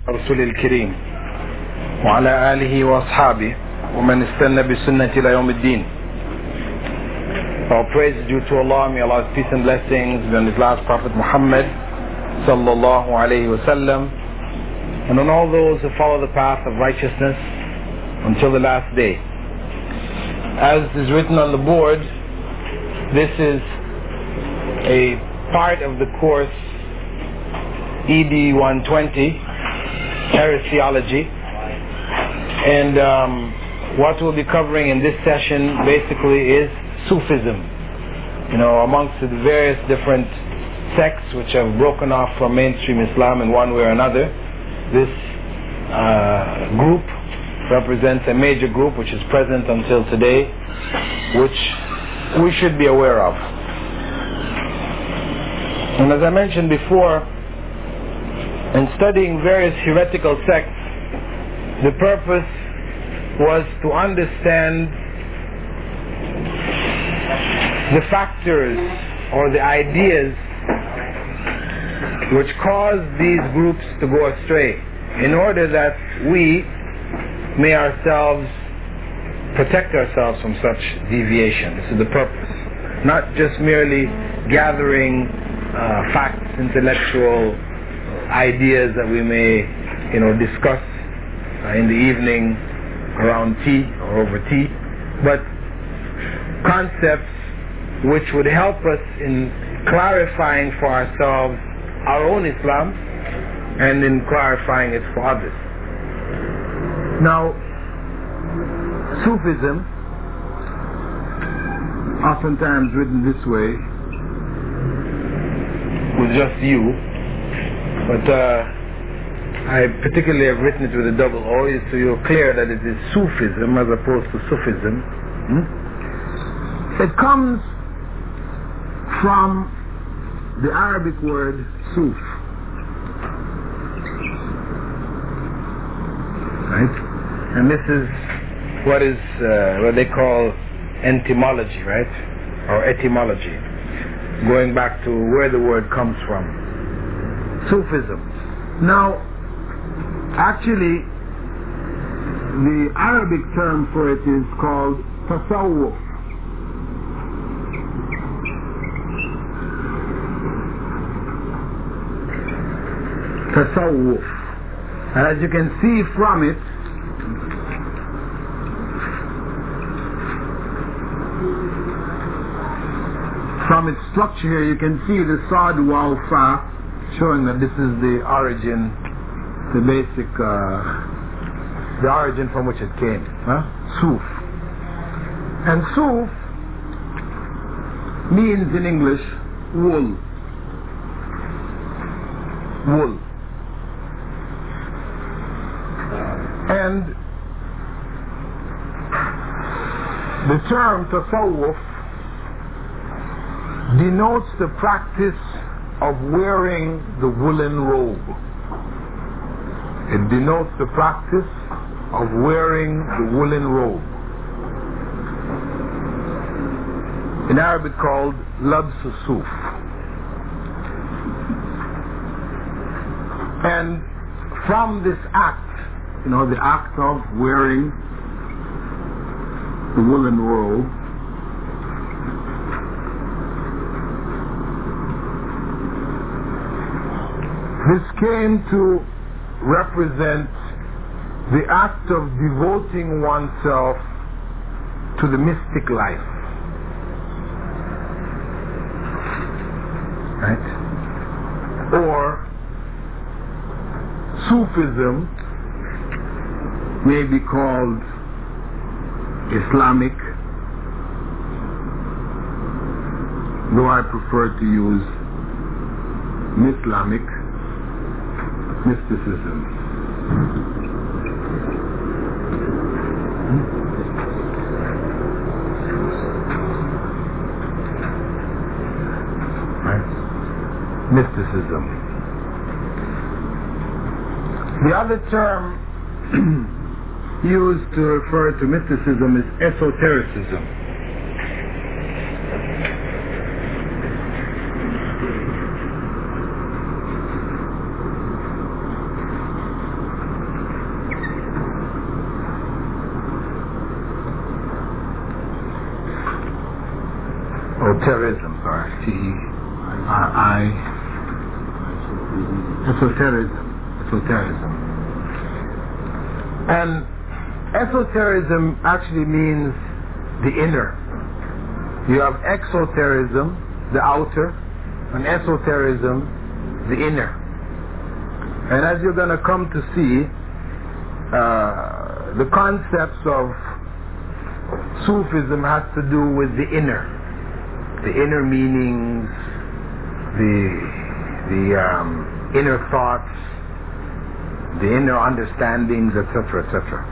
رسول الكريم وعلى آله وأصحابه ومن استنى بسنة إلى يوم الدين. All praise is due to Allah. May Allah's peace and blessings be on His last Prophet Muhammad sallallahu alayhi wa sallam, and on all those who follow the path of righteousness until the last day. As is written on the board, this is a part of the course ED 120, Heresiology, and what we'll be covering in this session basically is Sufism. Amongst the various different sects which have broken off from mainstream Islam in one way or another, this group represents a major group which is present until today, which we should be aware of. And as I mentioned before, in studying various heretical sects, the purpose was to understand the factors or the ideas which cause these groups to go astray, in order that we may ourselves protect ourselves from such deviation. This is the purpose. Not just merely gathering facts, intellectual ideas that we may discuss in the evening around tea or over tea, but concepts which would help us in clarifying for ourselves our own Islam and in clarifying it for others. Now, Sufism, oftentimes written this way, with just you, but I particularly have written it with a double O, so you're clear that it is Sufism as opposed to Sufism. It comes from the Arabic word Suf, right? And this is what they call etymology, right? Or etymology, going back to where the word comes from. Sufism. Now, actually, the Arabic term for it is called Tasawwuf. Tasawwuf. And as you can see from it, from its structure here, you can see the Sad Waw Fa, showing that this is the origin, the basic, the origin from which it came. Suf. And Suf means in English wool. Wool. And the term tasawwuf denotes the practice of wearing the woolen robe. It denotes the practice of wearing the woolen robe. In Arabic called labs suf. And from this act, the act of wearing the woolen robe, this came to represent the act of devoting oneself to the mystic life. Right? Or Sufism may be called Islamic, though I prefer to use Islamic mysticism. Right? Mysticism. The other term used to refer to mysticism is esotericism. Esoterism, sorry. T-E-R-I. Esoterism. And esoterism actually means the inner. You have exoterism, the outer, and esoterism, the inner. And as you're going to come to see, the concepts of Sufism has to do with the inner meanings, the inner thoughts, the inner understandings, etc., etc.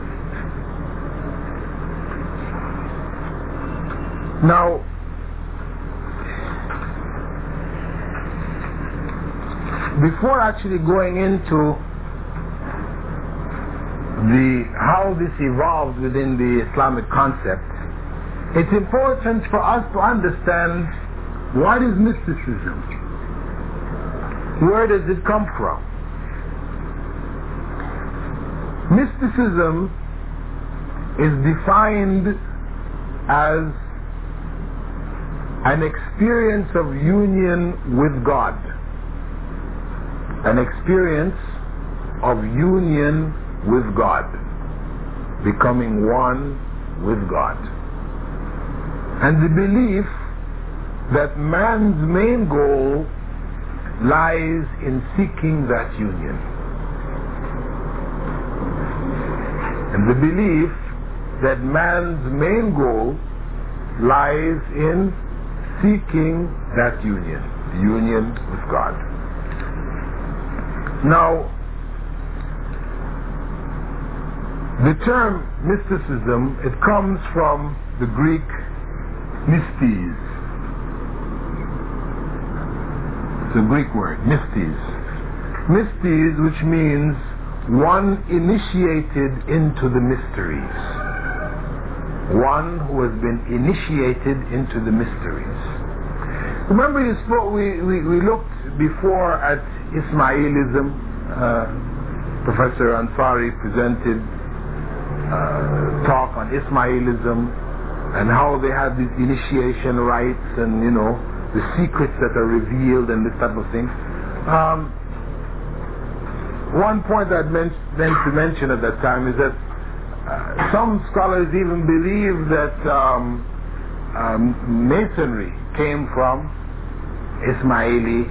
Now, before actually going into how this evolved within the Islamic concept, it's important for us to understand what is mysticism. Where does it come from? Mysticism is defined as an experience of union with God. An experience of union with God. Becoming one with God. And the belief that man's main goal lies in seeking that union. And the belief that man's main goal lies in seeking that union, the union with God. Now, the term mysticism, it comes from the Greek mystes. It's a Greek word, mystes. Mystes, which means one initiated into the mysteries. One who has been initiated into the mysteries. Remember we looked before at Ismailism. Professor Ansari presented talk on Ismailism and how they had these initiation rites and, you know, the secrets that are revealed and this type of thing. One point I'd meant to mention at that time is that some scholars even believe that Masonry came from Ismaili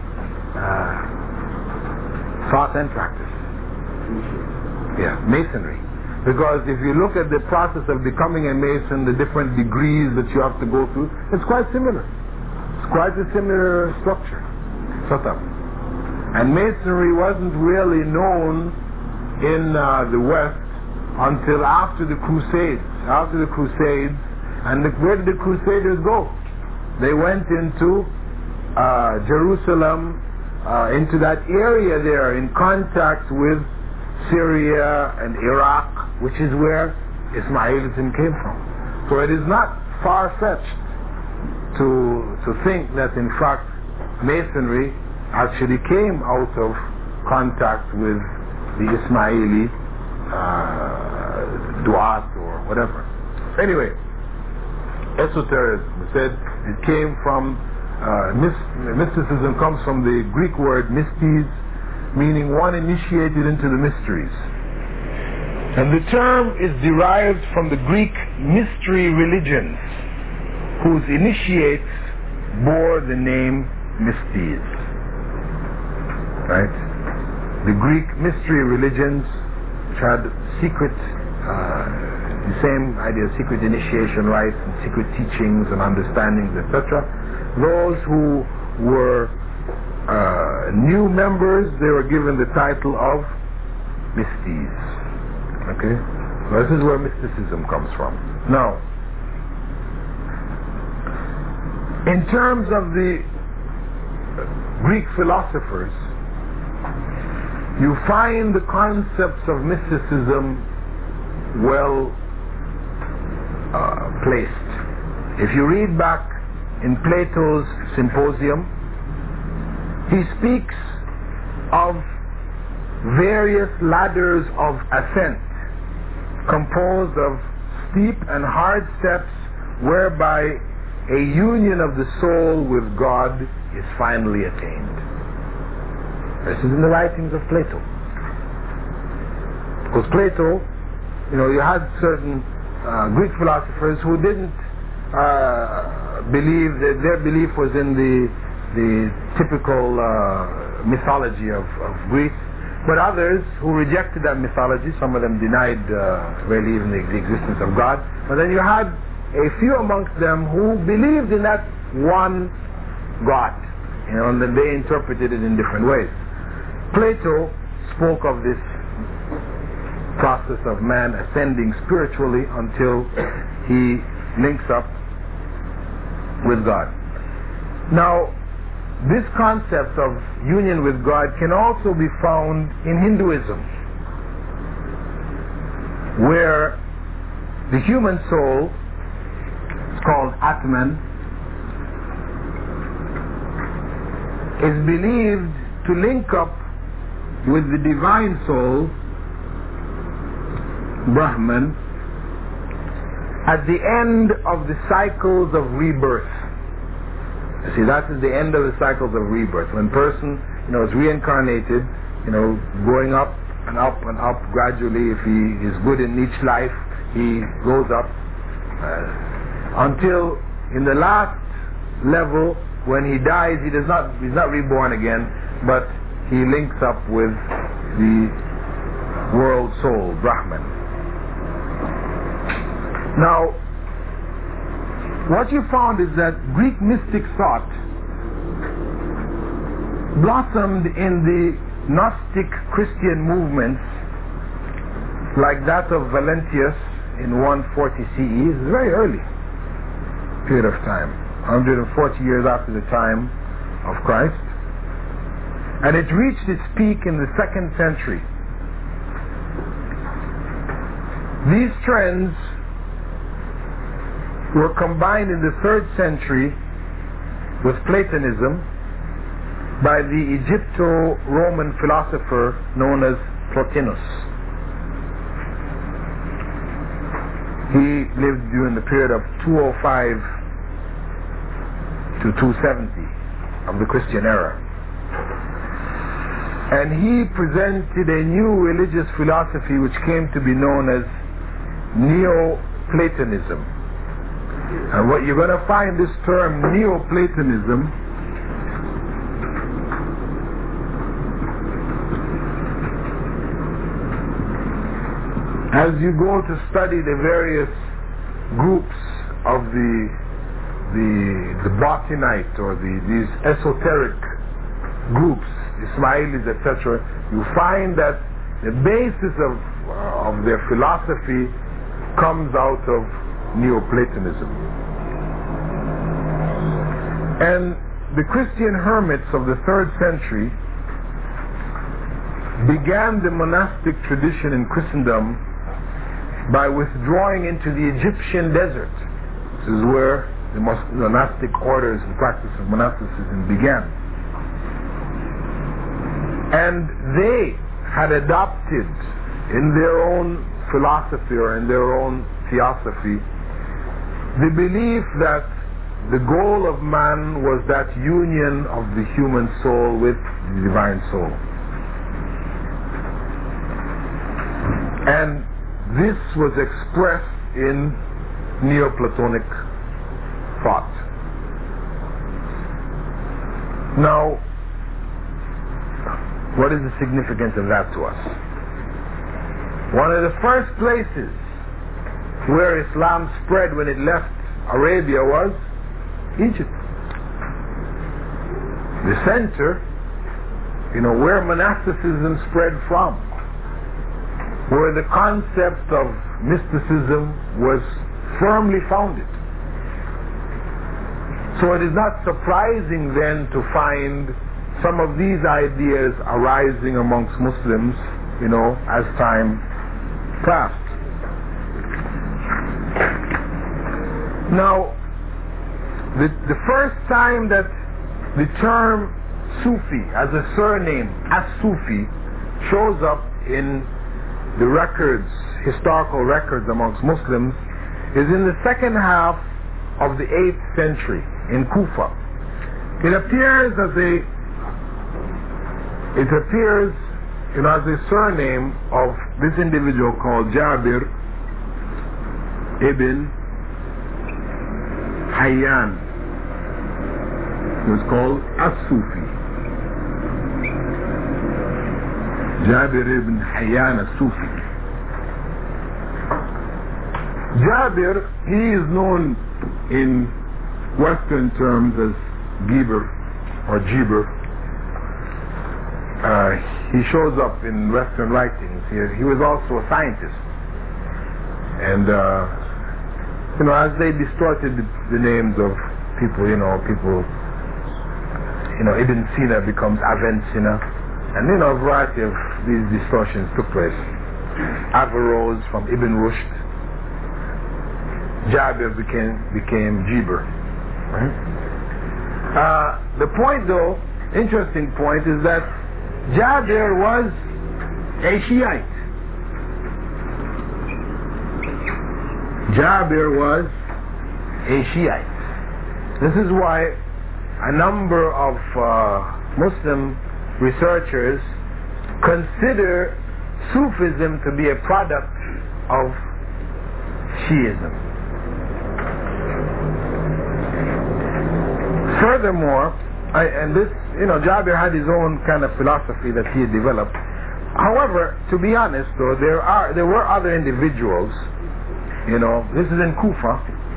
thought and practice. Yeah, Masonry. Because if you look at the process of becoming a Mason, the different degrees that you have to go through, it's quite similar. It's quite a similar structure, setup. And Masonry wasn't really known in the West until after the Crusades. After the Crusades, and where did the Crusaders go? They went into Jerusalem, into that area there, in contact with Syria and Iraq, which is where Ismailism came from. So it is not far-fetched to think that in fact Masonry actually came out of contact with the Ismaili Duat or whatever. Anyway, esotericism, we said it came from mysticism comes from the Greek word mystes, meaning one initiated into the mysteries. And the term is derived from the Greek mystery religions, whose initiates bore the name mystes. Right? The Greek mystery religions, which had secret, the same idea, secret initiation rites and secret teachings and understandings, etc. Those who were new members, they were given the title of mystes. Okay? So this is where mysticism comes from. Now, in terms of the Greek philosophers, you find the concepts of mysticism well placed. If you read back in Plato's Symposium, he speaks of various ladders of ascent composed of steep and hard steps whereby a union of the soul with God is finally attained. This is in the writings of Plato. Because Plato, you had certain Greek philosophers who didn't believe that their belief was in the typical mythology of Greece, but others who rejected that mythology, some of them denied really even the existence of God. But then you had a few amongst them who believed in that one God, and then they interpreted it in different ways. Plato spoke of this process of man ascending spiritually until he links up with God. Now, this concept of union with God can also be found in Hinduism, where the human soul, it's called Atman, is believed to link up with the divine soul, Brahman, at the end of the cycles of rebirth. You see, that is the end of the cycles of rebirth. When person, is reincarnated, going up and up and up gradually. If he is good in each life, he goes up until in the last level, when he dies, he's not reborn again, but he links up with the world soul, Brahman. Now, what you found is that Greek mystic thought blossomed in the Gnostic Christian movements like that of Valentius in 140 CE. It's a very early period of time, 140 years after the time of Christ. And it reached its peak in the 2nd century. These trends were combined in the 3rd century with Platonism by the Egypto-Roman philosopher known as Plotinus. He lived during the period of 205 to 270 of the Christian era. And he presented a new religious philosophy which came to be known as Neoplatonism. And what you're going to find, this term Neoplatonism, as you go to study the various groups of the Batinite or these esoteric groups, Ismailis, etc., you find that the basis of their philosophy comes out of Neoplatonism. And the Christian hermits of the 3rd century began the monastic tradition in Christendom by withdrawing into the Egyptian desert. This is where the monastic orders and practice of monasticism began. And they had adopted in their own philosophy or in their own theosophy the belief that the goal of man was that union of the human soul with the divine soul. And this was expressed in Neoplatonic thought. Now, what is the significance of that to us? One of the first places where Islam spread when it left Arabia was Egypt. The center, where monasticism spread from, where the concept of mysticism was firmly founded. So it is not surprising then to find some of these ideas arising amongst Muslims, as time passed. Now, the first time that the term Sufi as a surname, as-Sufi, shows up in the records, historical records amongst Muslims, is in the second half of the 8th century in Kufa. It appears as a surname of this individual called Jabir ibn Hayyan. He was called As-Sufi. Jabir ibn Hayyan As-Sufi. Jabir, he is known in Western terms as Geber or Jeber. He shows up in Western writings. He was also a scientist. And, as they distorted the names of people, Ibn Sina becomes Aven Sina. And, a variety of these distortions took place. Averroes from Ibn Rushd. Jabir became Jeber. Right? The point, though, interesting point, is that Jabir was a Shiite. Jabir was a Shiite. This is why a number of Muslim researchers consider Sufism to be a product of Shiism. Furthermore, Jabir had his own kind of philosophy that he had developed. However, to be honest, though, there were other individuals. This is in Kufa.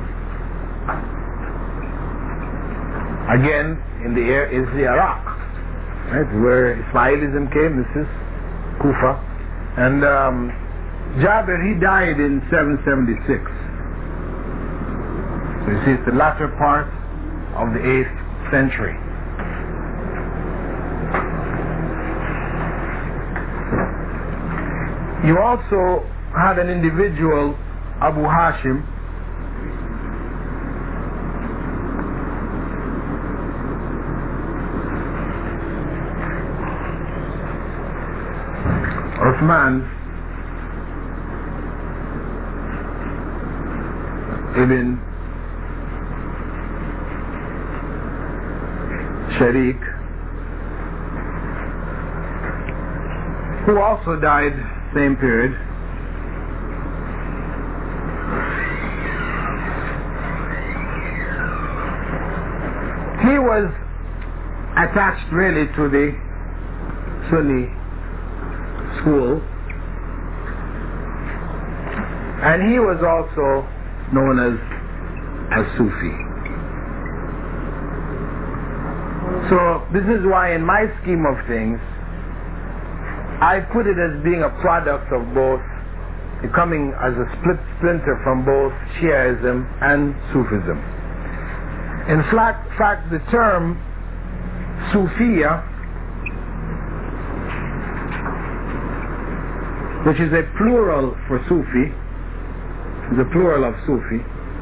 Again, in the air is the Iraq, right, where Ismailism came. This is Kufa, and Jabir, he died in 776. So you see, it's the latter part of the 8th century. You also had an individual, Abu Hashim, Uthman ibn Sharik, who also died same period. He was attached really to the Sunni school, and he was also known as Sufi. So this is why in my scheme of things I put it as being a product of both, coming as a splinter from both Shiaism and Sufism. In fact, the term Sufiya, which is a plural for Sufi, is a plural of Sufi,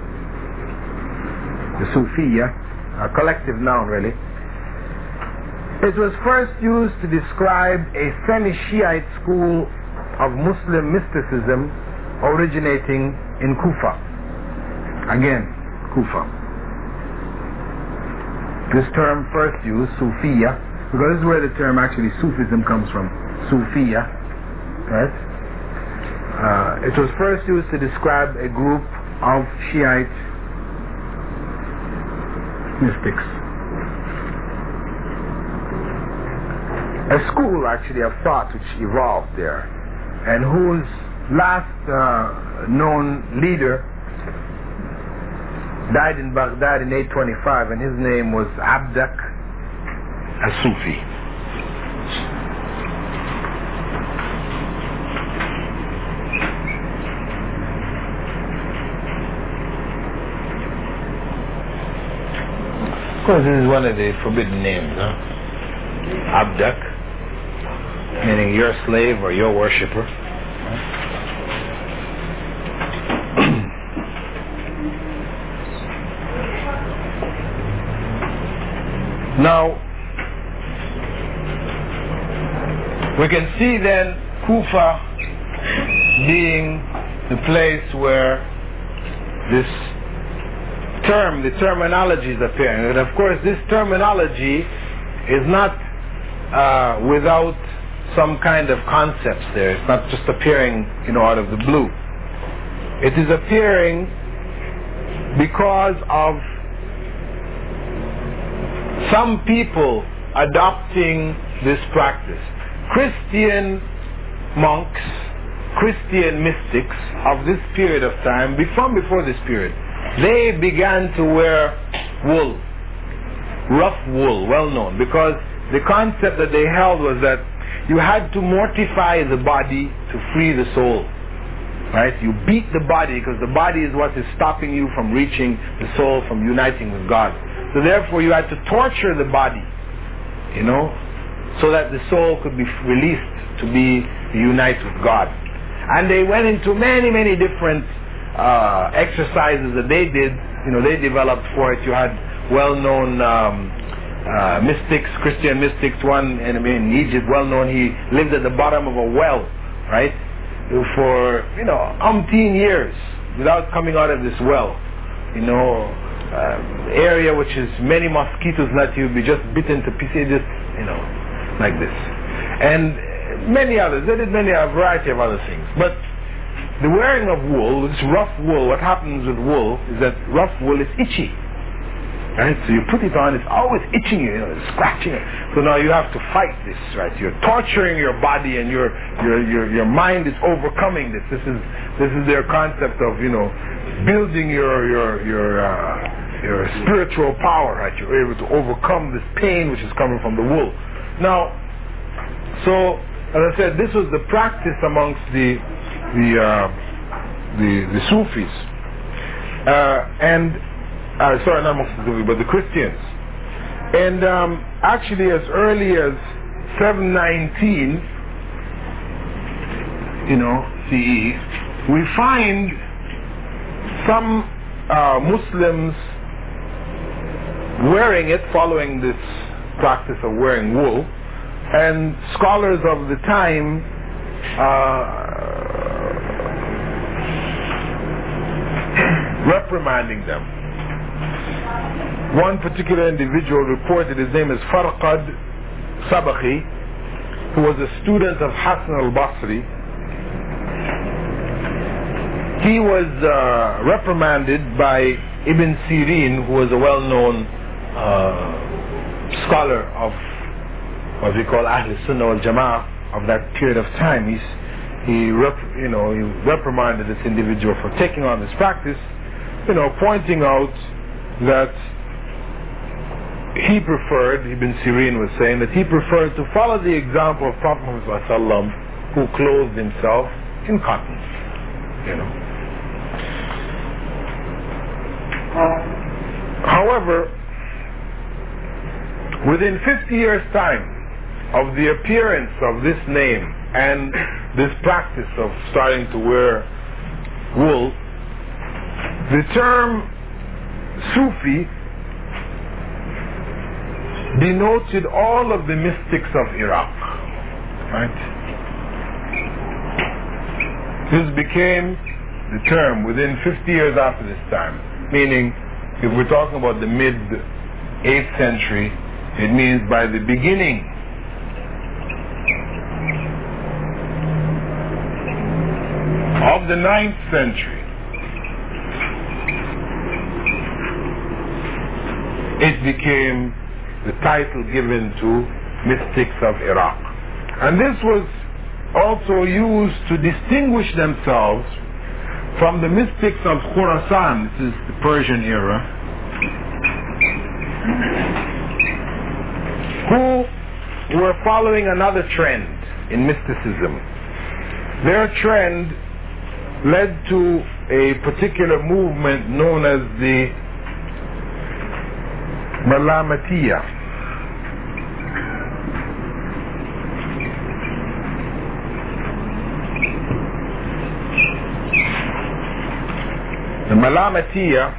the Sufiya, a collective noun really. It was first used to describe a semi-Shiite school of Muslim mysticism originating in Kufa. Again, Kufa. This term first used, Sufiya, because this is where the term actually Sufism comes from, Sufiya, right? It was first used to describe a group of Shiite mystics. A school actually of thought which evolved there, and whose last known leader died in Baghdad in 825, and his name was Abdak As-Sufi. Of course, this is one of the forbidden names, huh? Abdak, meaning your slave or your worshipper. Now, we can see then Kufa being the place where this term, the terminology is appearing. And of course, this terminology is not without some kind of concepts there. It's not just appearing, out of the blue. It is appearing because of some people adopting this practice. Christian monks, Christian mystics of this period of time, from before this period, they began to wear wool, rough wool, well known, because the concept that they held was that you had to mortify the body to free the soul. Right? You beat the body because the body is what is stopping you from reaching the soul, from uniting with God. So therefore you had to torture the body, so that the soul could be released to be unite with God. And they went into many, many different exercises that they did. They developed for it. You had well-known mystics, Christian mystics. One in Egypt, well-known. He lived at the bottom of a well, right, for umpteen years without coming out of this well. Area which is many mosquitoes that you'll be just bitten to pieces, like this, and many others. They did a variety of other things. But the wearing of wool, this rough wool, what happens with wool is that rough wool is itchy. Right? So you put it on, it's always itching you, scratching it. So now you have to fight this, right? You're torturing your body, and your mind is overcoming this. This is their concept of building your spiritual power, right? You're able to overcome this pain which is coming from the wool. Now, so as I said, this was the practice amongst the Sufis, sorry, not amongst the Sufis, but the Christians. And actually, as early as 719, CE, we find some Muslims wearing it, following this practice of wearing wool, and scholars of the time reprimanding them. One particular individual reported, his name is Farqad Sabakhi, who was a student of Hassan al-Basri. He was reprimanded by Ibn Sirin, who was a well-known scholar of what we call Ahl Sunnah wal Jama'ah of that period of time. He reprimanded this individual for taking on this practice, pointing out that he preferred, Ibn Sirin was saying, that he preferred to follow the example of Prophet Muhammad ﷺ, who clothed himself in cotton. However, within 50 years' time of the appearance of this name and this practice of starting to wear wool, the term Sufi denoted all of the mystics of Iraq. Right? This became the term within 50 years after this time. Meaning, if we're talking about the mid-8th century, it means by the beginning of the 9th century, it became the title given to mystics of Iraq. And this was also used to distinguish themselves from the mystics of Khurasan, this is the Persian era, who were following another trend in mysticism. Their trend led to a particular movement known as the Malamatiya. The Malamatiya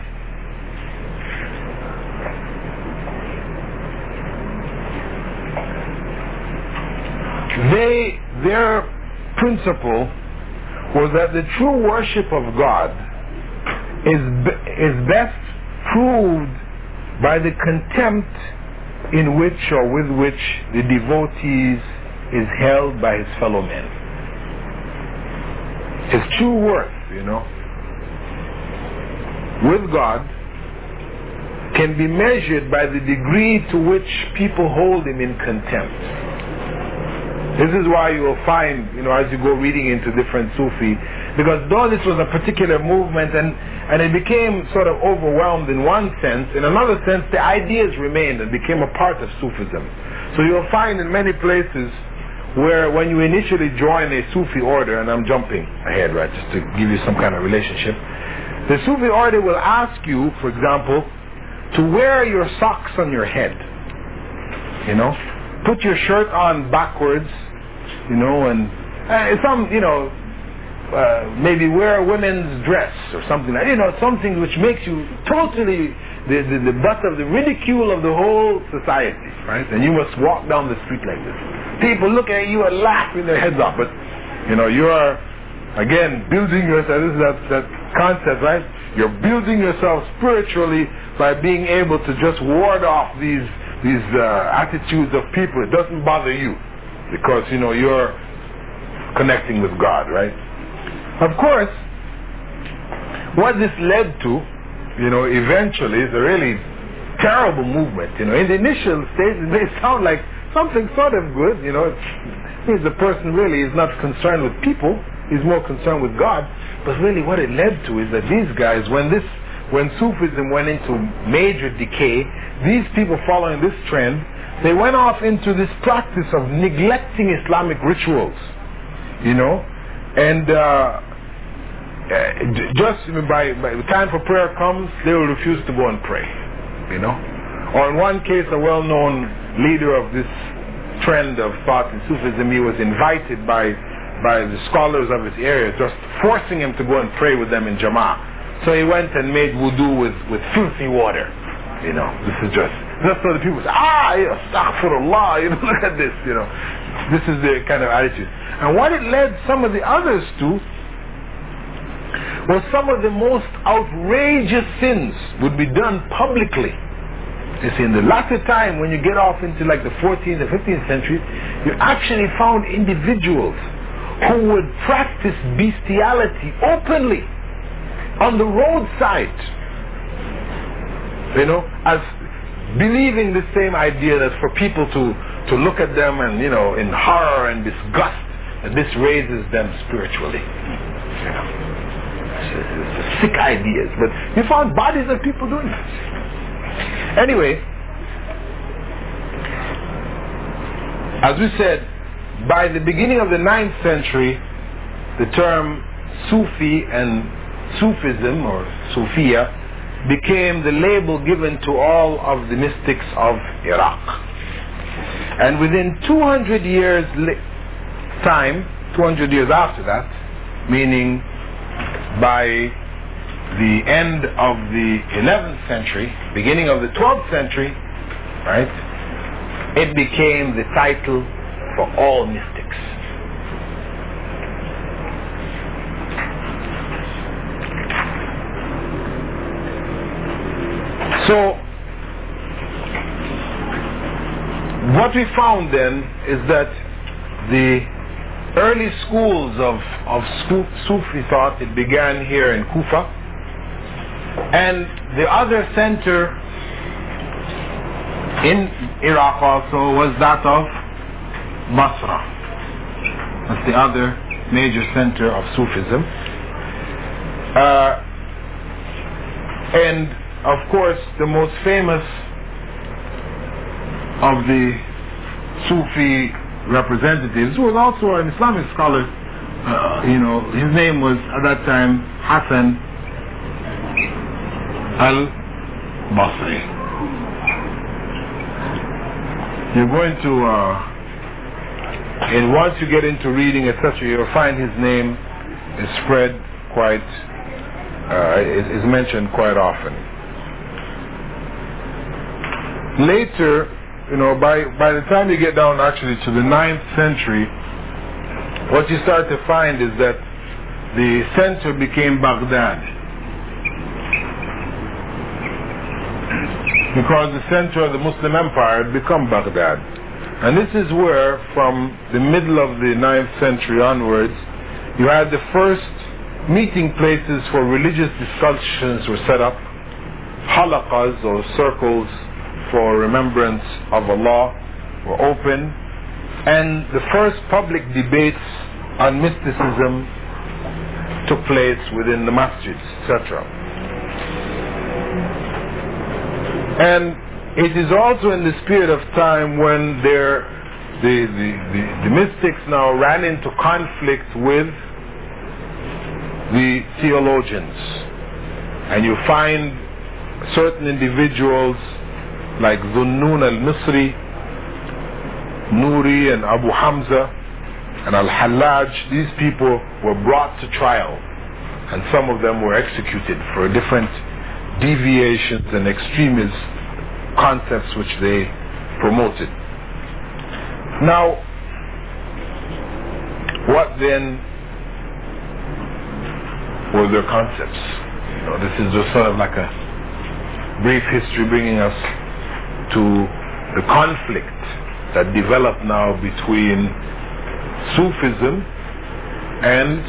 their principle was that the true worship of God is best proved by the contempt in which or with which the devotees is held by his fellow men. His true worth, with God can be measured by the degree to which people hold him in contempt. This is why you will find, as you go reading into different Sufi, because though this was a particular movement and it became sort of overwhelmed in one sense, in another sense the ideas remained and became a part of Sufism. So you'll find in many places where when you initially join a Sufi order, and I'm jumping ahead, right, just to give you some kind of relationship, the Sufi order will ask you, for example, to wear your socks on your head. Put your shirt on backwards, and some, maybe wear a women's dress or something like something which makes you totally the butt of the ridicule of the whole society, right? And you must walk down the street like this. People look at you and laugh in their heads off, but you are again building yourself. This is that concept, right? You're building yourself spiritually by being able to just ward off these attitudes of people. It doesn't bother you because you're connecting with God, right? Of course, what this led to, eventually is a really terrible movement. In the initial stage, it may sound like something sort of good. It means the person really is not concerned with people; he's more concerned with God. But really, what it led to is that these guys, when Sufism went into major decay, these people following this trend, they went off into this practice of neglecting Islamic rituals, and just by the time for prayer comes, they will refuse to go and pray, Or in one case, a well-known leader of this trend of thought in Sufism, he was invited by the scholars of his area, just forcing him to go and pray with them in Jama'ah. So he went and made wudu with filthy water. This is just so the people say, astaghfirullah, look at this, This is the kind of attitude. And what it led some of the others to was some of the most outrageous sins would be done publicly. You see, in the latter time, when you get off into like the 14th and 15th century, you actually found individuals who would practice bestiality openly on the roadside, as believing the same idea that for people to look at them and in horror and disgust, that this raises them spiritually. It's sick ideas, but you found bodies of people doing that. Anyway, as we said, by the beginning of the 9th century, the term Sufi and Sufism or Sufia became the label given to all of the mystics of Iraq. And within 200 years time, 200 years after that, meaning by the end of the 11th century, beginning of the 12th century, right, it became the title for all mystics. So, what we found then is that the early schools of Sufi thought, it began here in Kufa, and the other center in Iraq also was that of Basra. That's the other major center of Sufism. And of course, the most famous of the Sufi representatives was also an Islamic scholar. His name was at that time Hassan al-Basri. You're going to, and once you get into reading, etc., you'll find his name is spread quite, is mentioned quite often. Later, by the time you get down actually to the 9th century, what you start to find is that the center became Baghdad. because the center of the Muslim empire had become Baghdad. And this is where, from the middle of the 9th century onwards, you had the first meeting places for religious discussions were set up. Halaqas, or circles for remembrance of Allah, were open, and the first public debates on mysticism took place within the masjids, etc. And it is also in this period of time when the mystics now ran into conflict with the theologians, and you find certain individuals like Dhunnun al-Misri, Nuri and Abu Hamza and Al-Hallaj. These people were brought to trial, and some of them were executed for different deviations and extremist concepts which they promoted. Now, what then were their concepts? This is just sort of like a brief history bringing us to the conflict that developed now between Sufism and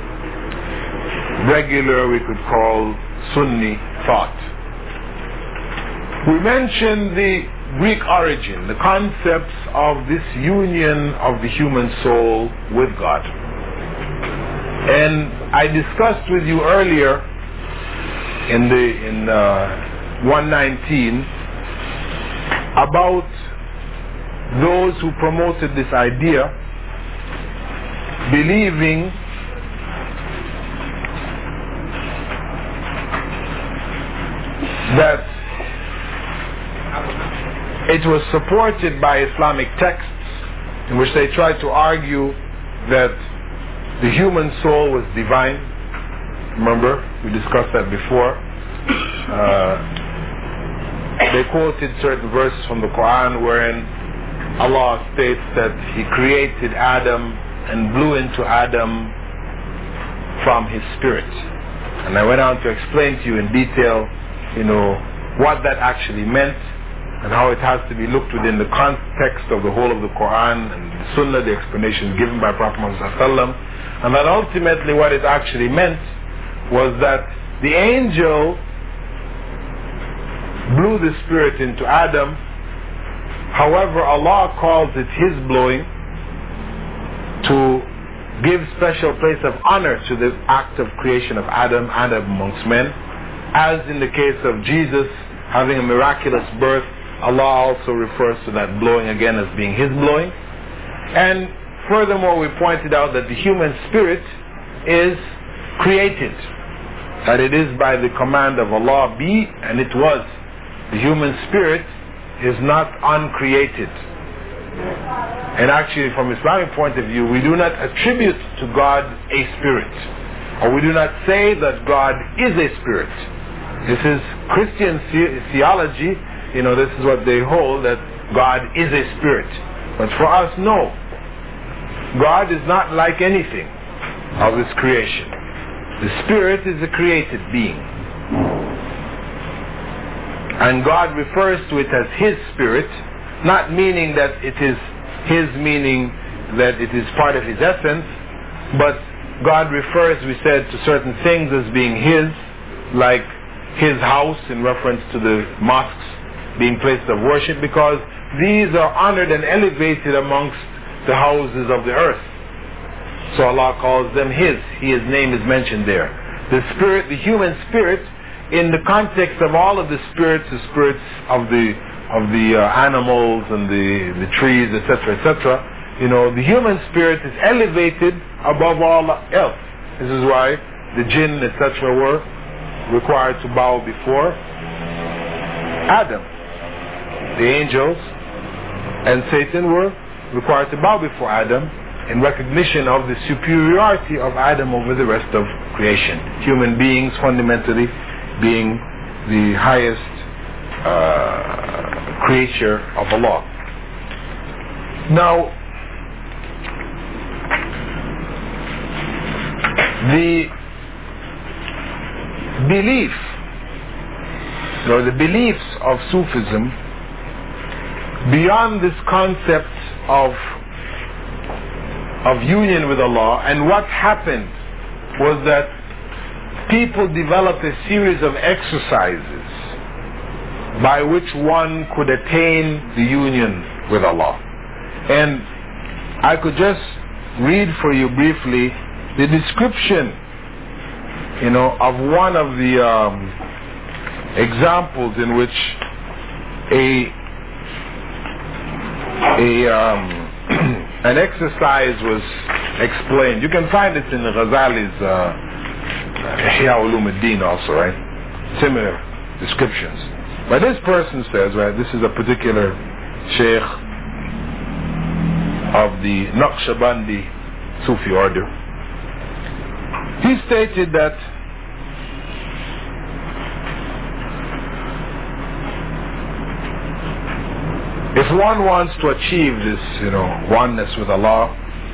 regular, we could call, Sunni thought. We mentioned the Greek origin, the concepts of this union of the human soul with God. And I discussed with you earlier in 119 about those who promoted this idea, believing that it was supported by Islamic texts in which they tried to argue that the human soul was divine. Remember, we discussed that before. They quoted certain verses from the Quran wherein Allah states that He created Adam and blew into Adam from His spirit. And I went on to explain to you in detail, what that actually meant and how it has to be looked within the context of the whole of the Quran and the Sunnah, the explanations given by Prophet Muhammad ﷺ, and that ultimately what it actually meant was that the angel blew the spirit into Adam. However, Allah calls it His blowing to give special place of honor to the act of creation of Adam and amongst men. As in the case of Jesus having a miraculous birth, Allah also refers to that blowing again as being His blowing. And furthermore, we pointed out that the human spirit is created, that it is by the command of Allah, be, and it was. The human spirit is not uncreated. And actually, from Islamic point of view, we do not attribute to God a spirit, or we do not say that God is a spirit. This is Christian theology. This is what they hold, that God is a spirit. But for us, no. God is not like anything of this creation. The spirit is a created being. And God refers to it as His spirit, not meaning that it is His, meaning that it is part of His essence, but God refers, we said, to certain things as being His, like His house in reference to the mosques being places of worship, because these are honored and elevated amongst the houses of the earth. So Allah calls them His. His name is mentioned there. The spirit, the human spirit, in the context of all of the spirits of the animals and the trees, etc., etc., the human spirit is elevated above all else. This is why the jinn, etc., were required to bow before Adam. The angels and Satan were required to bow before Adam in recognition of the superiority of Adam over the rest of creation. Human beings fundamentally being the highest creature of Allah. Now, the belief or the beliefs of Sufism beyond this concept of union with Allah. And what happened was that people developed a series of exercises by which one could attain the union with Allah. And I could just read for you briefly the description, of one of the examples in which an exercise was explained. You can find it in Ghazali's Ihya Ulum al-Din also, right? Similar descriptions. But this person says, right, this is a particular sheikh of the Naqshbandi Sufi order. He stated that if one wants to achieve this, oneness with Allah,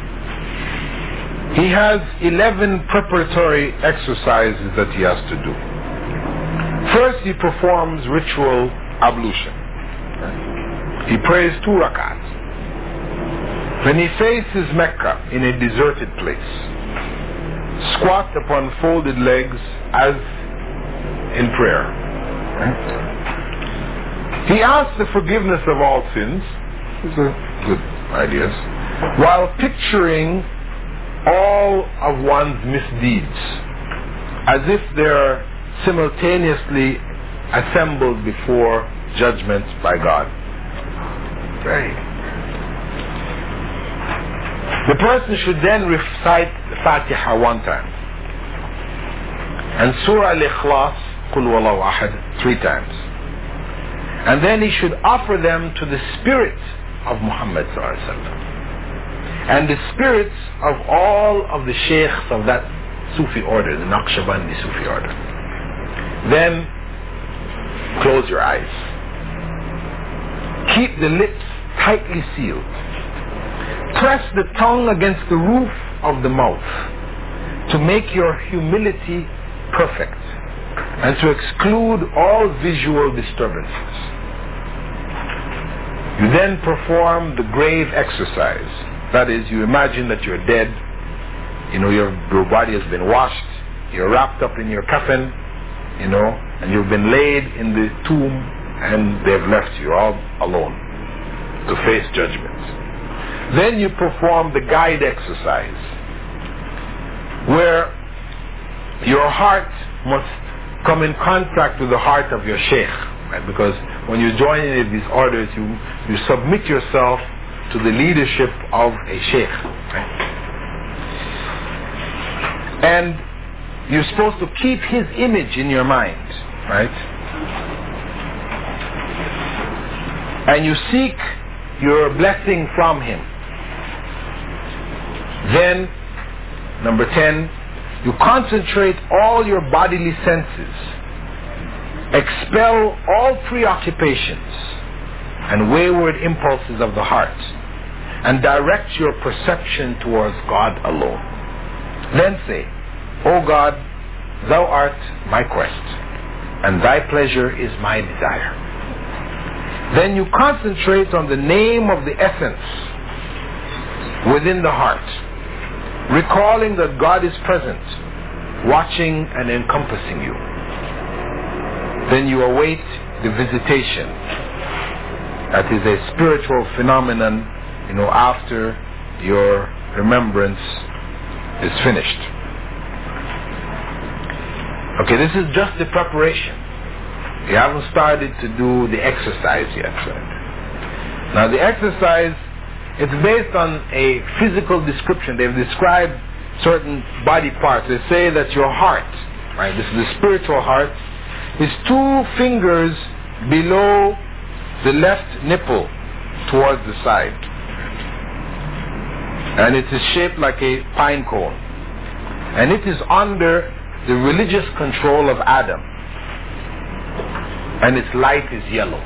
he has 11 preparatory exercises that he has to do. First, he performs ritual ablution. He prays 2 rakats. Then he faces Mecca in a deserted place, squat upon folded legs as in prayer. He asks the forgiveness of all sins. These are good ideas. While picturing all of one's misdeeds as if they're simultaneously assembled before judgment by God. Right. The person should then recite the Fatiha 1 time and Surah Al-Ikhlas, Qul Huwallahu Ahad, 3 times. And then he should offer them to the spirit of Muhammad sallallahu alaihi wasallam and the spirits of all of the sheikhs of that Sufi order, the Naqshbandi Sufi order. Then close your eyes. Keep the lips tightly sealed. Press the tongue against the roof of the mouth to make your humility perfect and to exclude all visual disturbances. You then perform the grave exercise. That is, you imagine that you're dead, your body has been washed, you're wrapped up in your coffin, and you've been laid in the tomb and they've left you all alone to face judgment. Then you perform the guide exercise, where your heart must come in contact with the heart of your sheikh, right? Because when you join in these orders, you submit yourself to the leadership of a sheikh, right? And you're supposed to keep his image in your mind, right? And you seek your blessing from him. Then, number 10, you concentrate all your bodily senses, expel all preoccupations and wayward impulses of the heart, and direct your perception towards God alone. Then say, O God, thou art my quest, and thy pleasure is my desire. Then you concentrate on the name of the essence within the heart, recalling that God is present, watching and encompassing you. Then you await the visitation. That is a spiritual phenomenon, after your remembrance is finished. Okay, this is just the preparation. You haven't started to do the exercise yet. Right? Now the exercise, it's based on a physical description. They've described certain body parts. They say that your heart, right, this is the spiritual heart, is 2 fingers below the left nipple towards the side. And it is shaped like a pine cone. And it is under the religious control of Adam. And its light is yellow.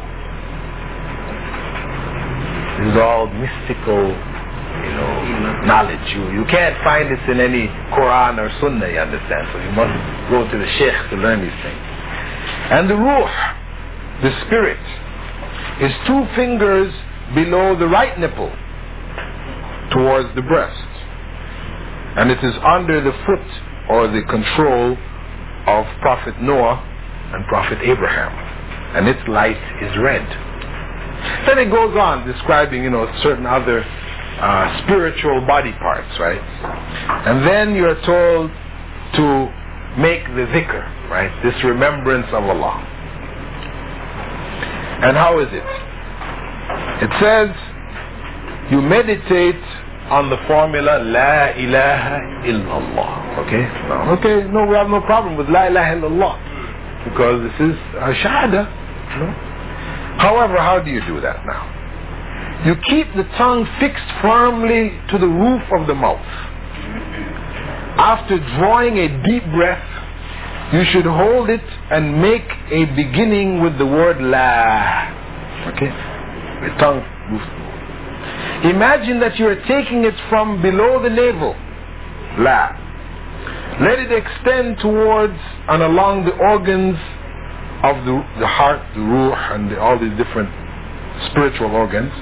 This is all mystical, knowledge. You can't find this in any Quran or Sunnah, you understand? So you must go to the Sheikh to learn these things. And the Ruh, The spirit is 2 fingers below the right nipple towards the breast, and it is under the foot or the control of Prophet Noah and Prophet Abraham, and its light is red. Then it goes on describing, certain other spiritual body parts, right? And then you're told to make the dhikr, right? This remembrance of Allah. And how is it? It says you meditate on the formula La ilaha illallah. Okay? No, we have no problem with La ilaha illallah, because this is a shahada. However, how do you do that now? You keep the tongue fixed firmly to the roof of the mouth. After drawing a deep breath, you should hold it and make a beginning with the word La. Okay? The tongue moves. Imagine that you are taking it from below the navel. La. Let it extend towards and along the organs of the heart, the ruh, and all these different spiritual organs.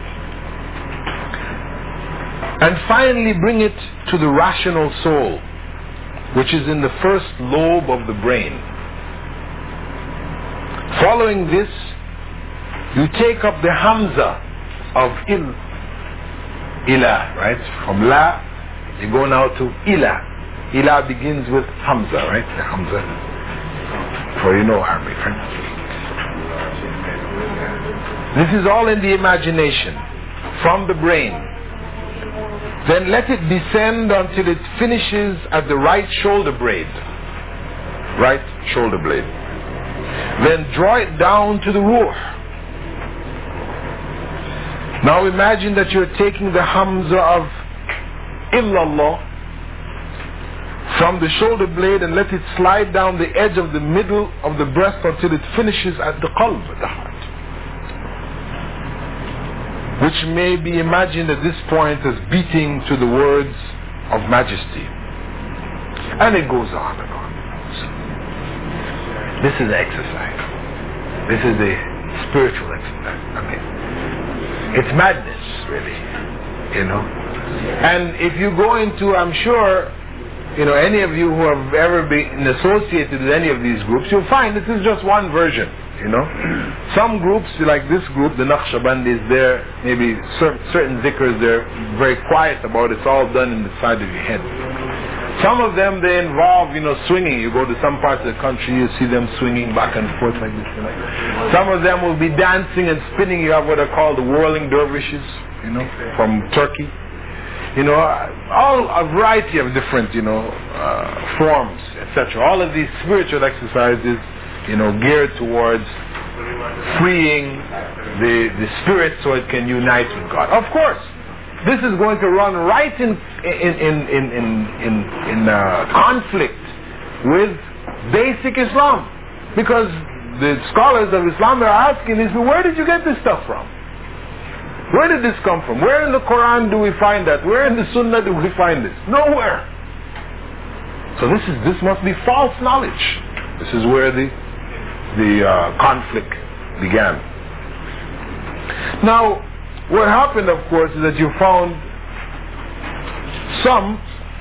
And finally bring it to the rational soul, which is in the first lobe of the brain. Following this, you take up the hamza of ilah, right? From la, you go now to ilah. Ilah begins with hamza, right? The hamza. For Arabic, right? This is all in the imagination, from the brain. Then let it descend until it finishes at the right shoulder blade. Right shoulder blade. Then draw it down to the ruh. Now imagine that you're taking the hamza of illallah from the shoulder blade and let it slide down the edge of the middle of the breast until it finishes at the qalb, at the heart, which may be imagined at this point as beating to the words of majesty. And it goes on and on. This is exercise. This is a spiritual exercise. It's madness, really. And if you go into, I'm sure, any of you who have ever been associated with any of these groups, you'll find this is just one version. Some groups, like this group, the Naqshbandis, they're maybe certain dhikrs, they're very quiet about it. It's all done in the side of your head. Some of them, they involve, swinging. You go to some parts of the country, you see them swinging back and forth like this. Some of them will be dancing and spinning. You have what are called the whirling dervishes, from Turkey. All a variety of different, forms, etc. All of these spiritual exercises, geared towards freeing the spirit so it can unite with God. Of course, this is going to run right in conflict with basic Islam, because the scholars of Islam are asking is, where did you get this stuff from? Where did this come from? Where in the Quran do we find that? Where in the Sunnah do we find this? Nowhere. So this must be false knowledge. This is where the conflict began. Now, what happened, of course, is that you found some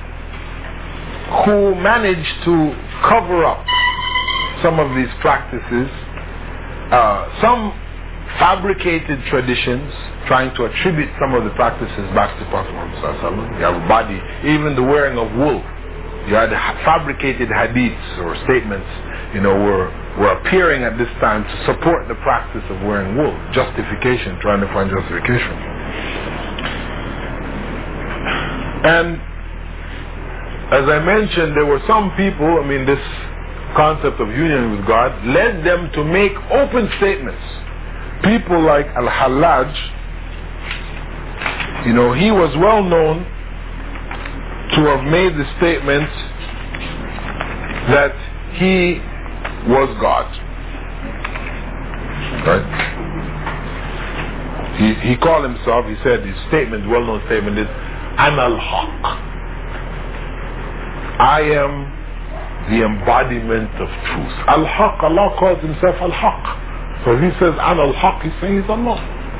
who managed to cover up some of these practices, some fabricated traditions, trying to attribute some of the practices back to Prophet Muhammad. You have a body, even the wearing of wool. You had fabricated hadiths or statements, were appearing at this time to support the practice of wearing wool. Justification, trying to find justification. And as I mentioned, there were some people, this concept of union with God led them to make open statements. People like Al-Hallaj, he was well known to have made the statement that he was God. Right? He called himself, he said his statement, well-known statement is, Ana al-Haq. I am the embodiment of truth. Al-Haq, Allah calls himself Al-Haq. So he says, Ana al-Haq, he's saying he's Allah.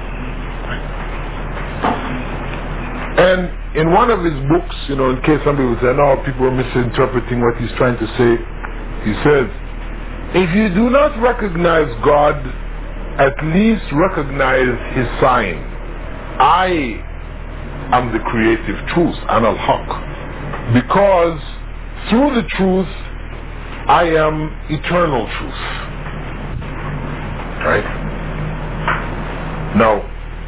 And in one of his books, in case somebody will say, no, people are misinterpreting what he's trying to say, he says, if you do not recognize God, at least recognize his sign. I am the creative truth, Ana al-Haq. Because through the truth, I am eternal truth. Right? Now,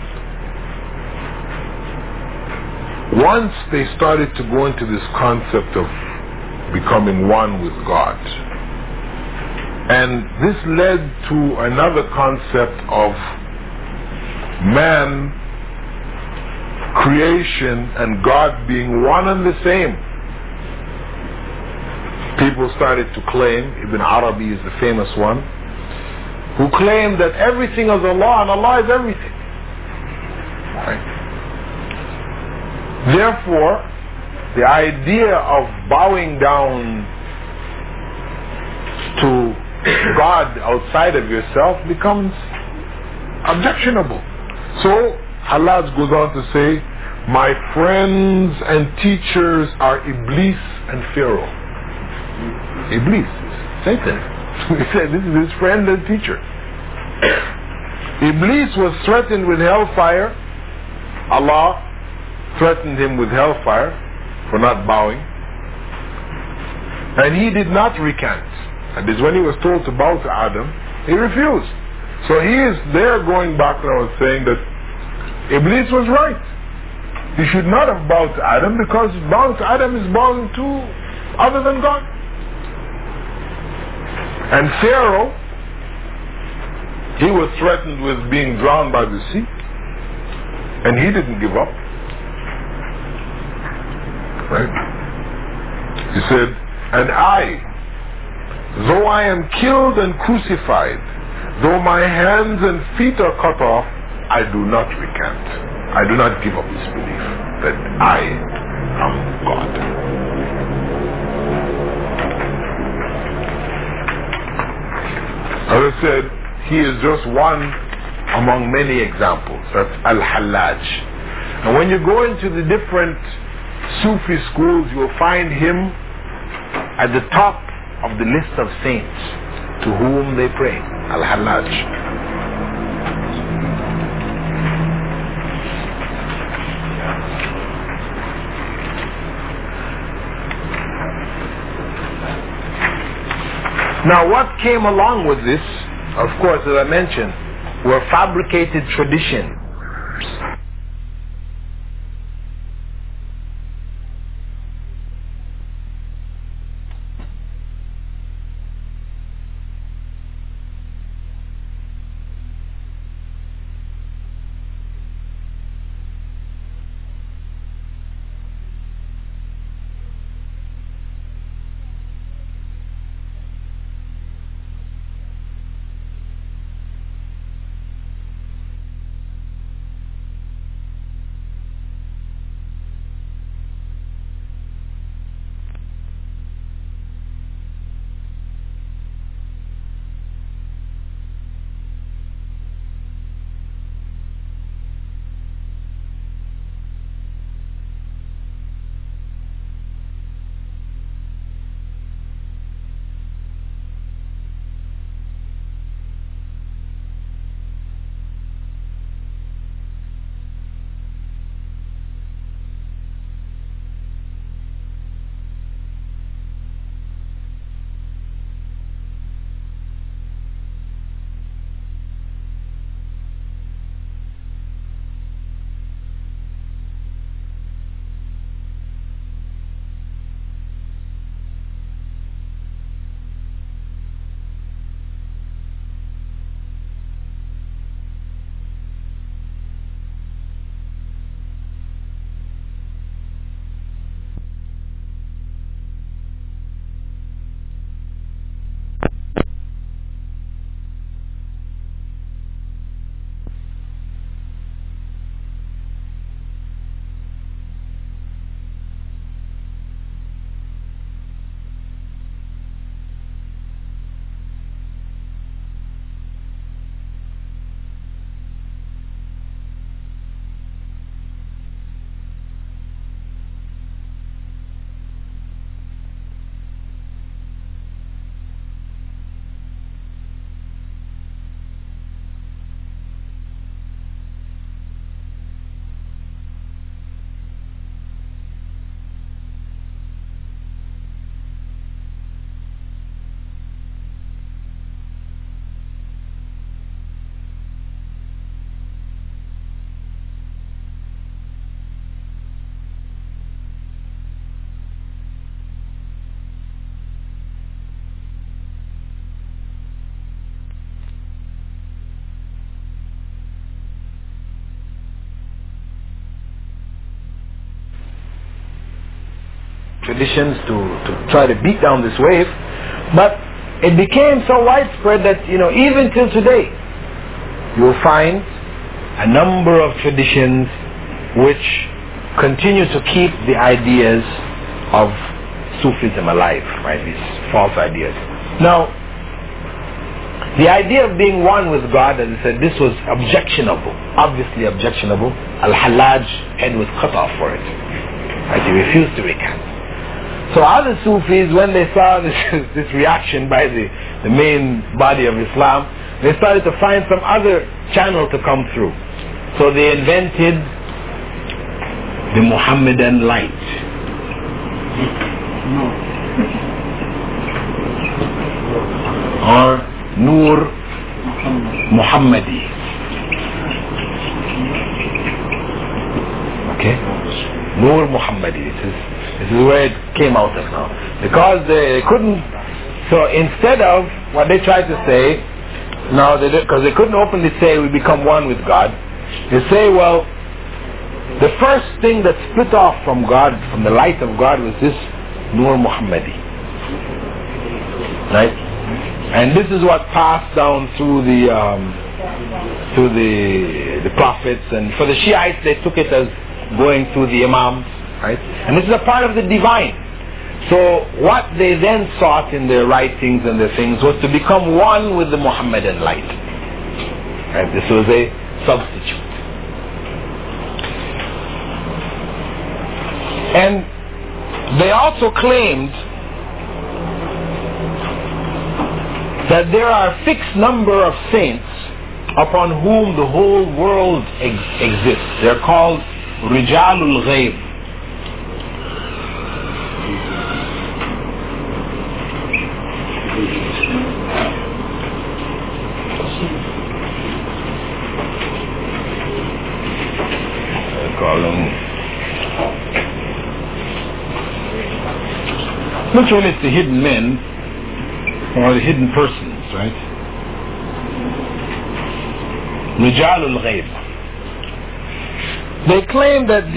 once they started to go into this concept of becoming one with God, and this led to another concept of man, creation, and God being one and the same. People started to claim, Ibn Arabi is the famous one, who claimed that everything is Allah and Allah is everything. Right? Therefore, the idea of bowing down to God outside of yourself becomes objectionable. So Allah goes on to say, my friends and teachers are Iblis and Pharaoh. Iblis, Satan. He said this is his friend and teacher. Iblis was threatened with hellfire. Allah threatened him with hellfire for not bowing. And he did not recant. And this when he was told to bow to Adam, he refused. So he is there going back now and saying that Iblis was right. He should not have bowed to Adam, because bowing to Adam is bowing to other than God. And Pharaoh, he was threatened with being drowned by the sea, and he didn't give up. Right? He said, and I, though I am killed and crucified, though my hands and feet are cut off, I do not recant. I do not give up this belief that I am God. As I said, he is just one among many examples. That's Al-Hallaj. And when you go into the different Sufi schools, you will find him at the top of the list of saints to whom they pray. Al-Hallaj. Now what came along with this, of course, as I mentioned, were fabricated traditions. traditions to try to beat down this wave, but it became so widespread that, even till today, you'll find a number of traditions which continue to keep the ideas of Sufism alive, right? These false ideas. Now, the idea of being one with God, as I said, this was objectionable, obviously objectionable. Al-Hallaj head was cut off for it. Right? He refused to recant. So other Sufis, when they saw this reaction by the main body of Islam, they started to find some other channel to come through. So they invented the Muhammadan light. Or Nur Muhammadi. Okay? Nur Muhammadi. This is where it came out of now. Because they couldn't, so instead of what they tried to say, now because they couldn't openly say we become one with God, they say, well, the first thing that split off from God, from the light of God, was this Nur Muhammadi. Right? And this is what passed down through the prophets, and for the Shiites they took it as going through the Imams, right? And this is a part of the divine. So what they then sought in their writings and their things was to become one with the Muhammadan light. Right? This was a substitute. And they also claimed that there are a fixed number of saints upon whom the whole world exists. They're called Rijalul Ghaib. They call them literally it's the hidden men or the hidden persons, right? Rijalul Ghaib. They claim that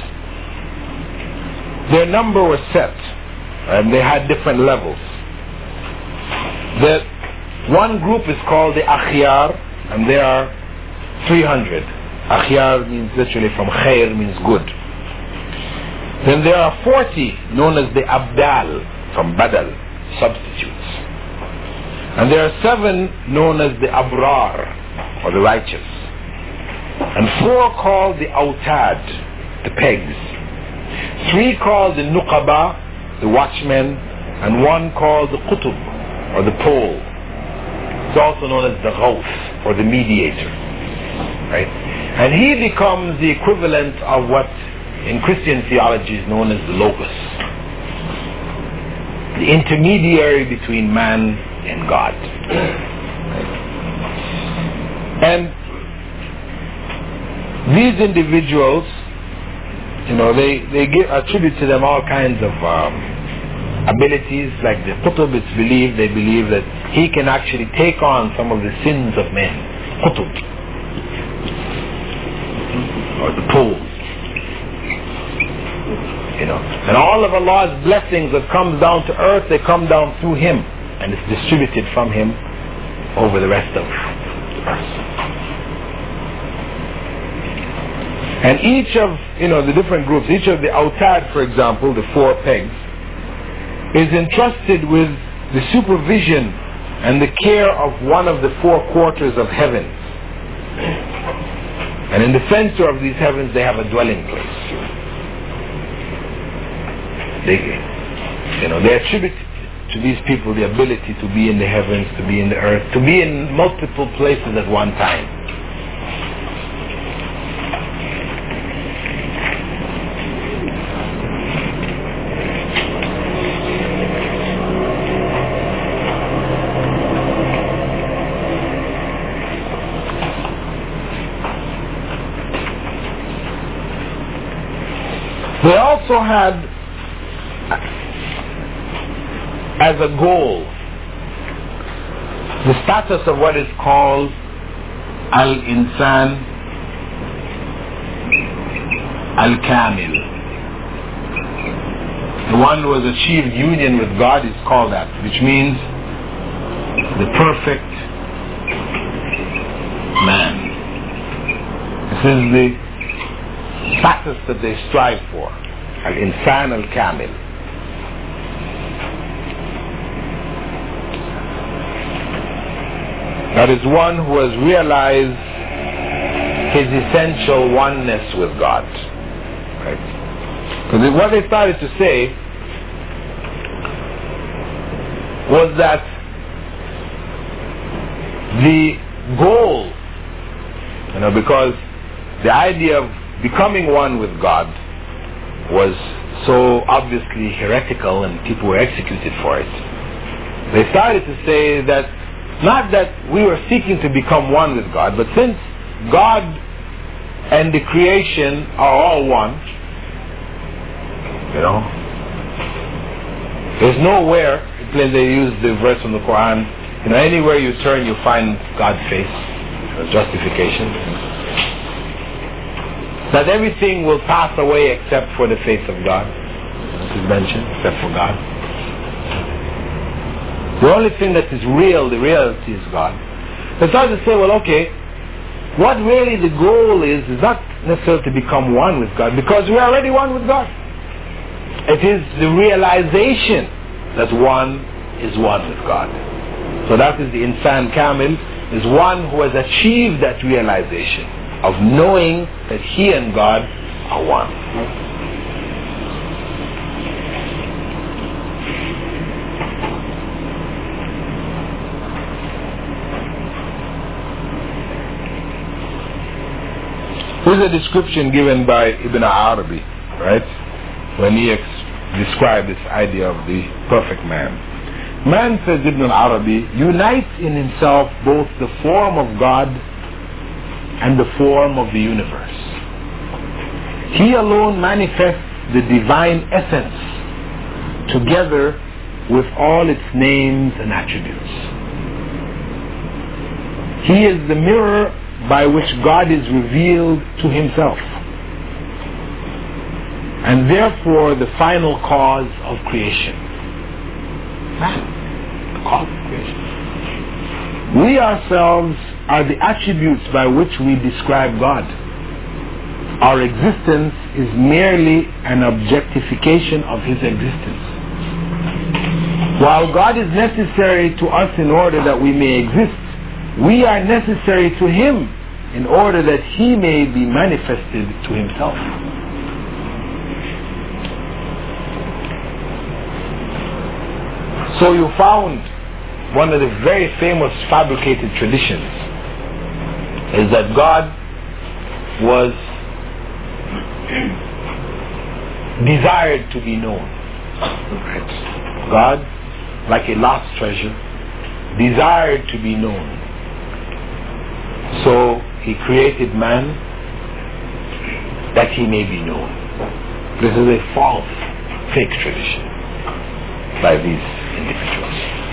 their number was set, and they had different levels. That one group is called the Akhyar, and there are 300. Akhyar means literally from Khair, means good. Then there are 40 known as the Abdal, from Badal, substitutes. And there are 7 known as the Abrar, or the righteous. And 4 called the Autad, the pegs. 3 called the Nuqaba, the watchmen, and 1 called the Qutub, or the pole. It's also known as the Ghawth, or the mediator. Right? And he becomes the equivalent of what in Christian theology is known as the Logos, the intermediary between man and God. And these individuals, they attribute to them all kinds of abilities. Like the Qutub, they believe that he can actually take on some of the sins of men. Qutub, or the pole. And all of Allah's blessings that comes down to earth, they come down through him, and it's distributed from him over the rest of the earth. And each of the different groups, each of the Autad, for example, the 4 pegs, is entrusted with the supervision and the care of one of the 4 quarters of heaven. And in the center of these heavens they have a dwelling place. They attribute to these people the ability to be in the heavens, to be in the earth, to be in multiple places at one time. They also had as a goal the status of what is called Al-Insan Al-Kamil. The one who has achieved union with God is called that, which means the perfect man. This is the status that they strive for. Al-Insan al-Kamil. That is one who has realized his essential oneness with God. Right? Because what they started to say was that the goal, because the idea of becoming one with God was so obviously heretical and people were executed for it. They started to say that not that we were seeking to become one with God, but since God and the creation are all one, there's nowhere, they use the verse from the Quran, anywhere you turn you find God's face, justification. That everything will pass away except for the face of God. This is mentioned, except for God. The only thing that is real, the reality is God. They start to say, well, okay, what really the goal is not necessarily to become one with God, because we're already one with God. It is the realization that one is one with God. So that is the Insan Kamil, is one who has achieved that realization of knowing that he and God are one. Here's a description given by Ibn Arabi, right? When he described this idea of the perfect man. Man, says Ibn Arabi, unites in himself both the form of God and the form of the universe. He alone manifests the divine essence together with all its names and attributes. He is the mirror by which God is revealed to himself, and therefore the final cause of creation. Man, the cause of creation. We ourselves are the attributes by which we describe God. Our existence is merely an objectification of his existence. While God is necessary to us in order that we may exist, we are necessary to him in order that he may be manifested to himself. So you found one of the very famous fabricated traditions is that God was desired to be known. Right? God, like a lost treasure, desired to be known. So he created man that he may be known. This is a false, fake tradition by these individuals.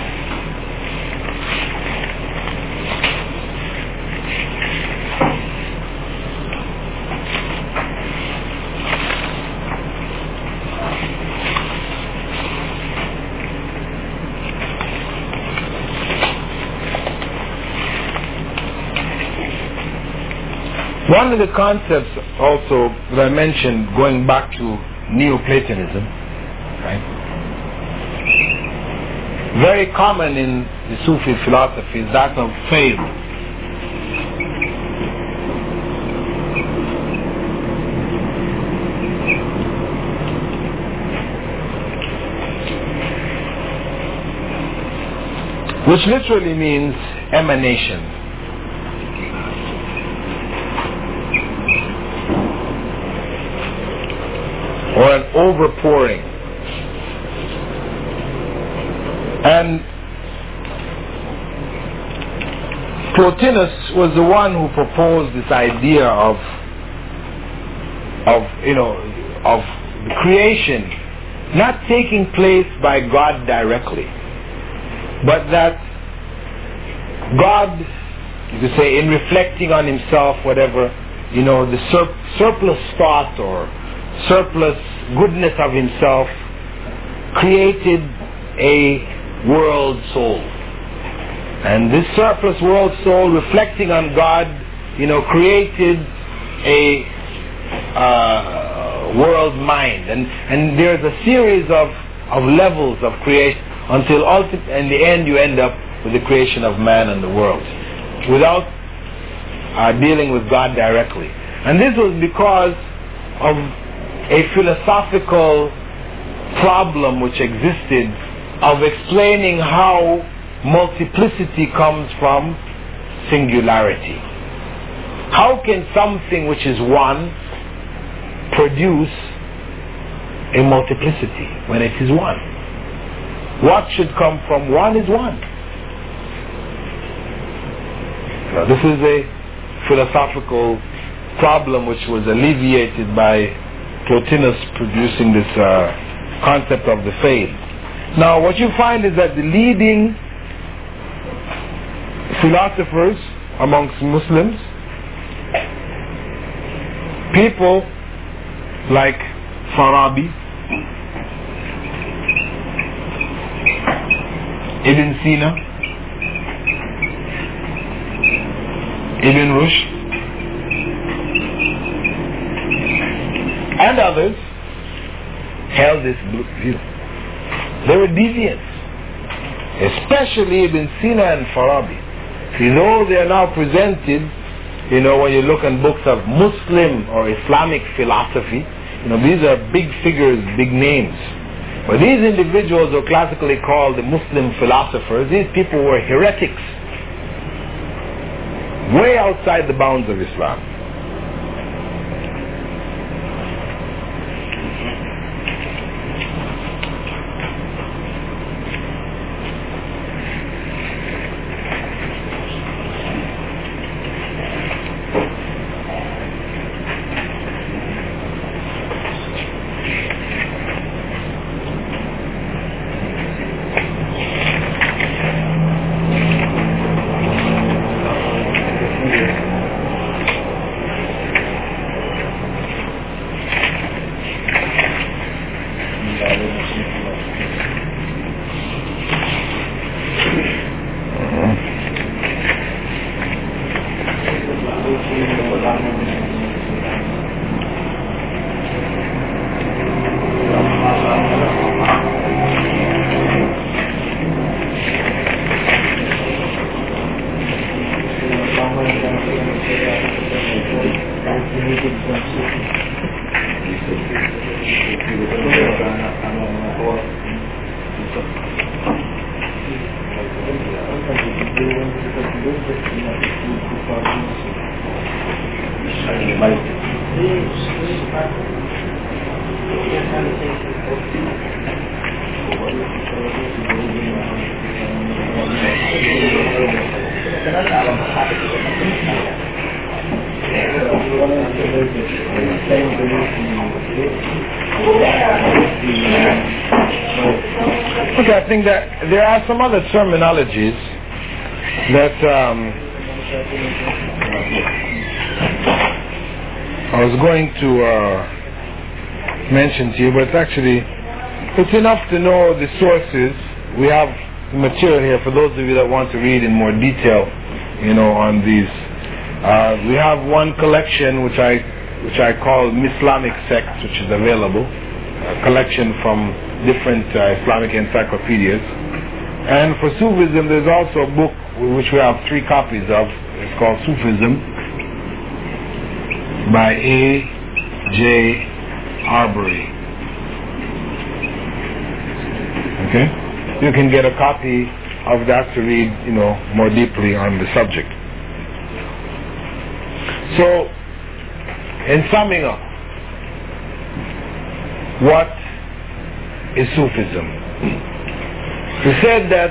One of the concepts also that I mentioned, going back to Neoplatonism, right? Very common in the Sufi philosophy is that of faith. Which literally means emanation. Or an overpouring. And Plotinus was the one who proposed this idea of the creation not taking place by God directly, but that God, you could say, in reflecting on himself, whatever, the surplus thought or surplus goodness of himself created a world soul. And this surplus world soul, reflecting on God, created a world mind. And there's a series of levels of creation until in the end you end up with the creation of man and the world, without dealing with God directly. And this was because of a philosophical problem which existed of explaining how multiplicity comes from singularity. How can something which is one produce a multiplicity when it is one? What should come from one is one. Now, this is a philosophical problem which was alleviated by Plotinus producing this concept of the faith. Now, what you find is that the leading philosophers amongst Muslims, people like Farabi, Ibn Sina, Ibn Rushd, and others held this view. They were deviants, especially Ibn Sina and Farabi. Though they are now presented, when you look in books of Muslim or Islamic philosophy, these are big figures, big names. But these individuals are classically called the Muslim philosophers. These people were heretics, way outside the bounds of Islam. Okay, I think that there are some other terminologies that I was going to mention to you, but it's enough to know the sources. We have material here for those of you that want to read in more detail, on these. We have one collection which I call Islamic Sects, which is available, a collection from different Islamic encyclopedias. And for Sufism, there's also a book which we have 3 copies of. It's called Sufism by A.J. Arbery. Okay? You can get a copy of that to read, more deeply on the subject. So, in summing up, what is Sufism? We said that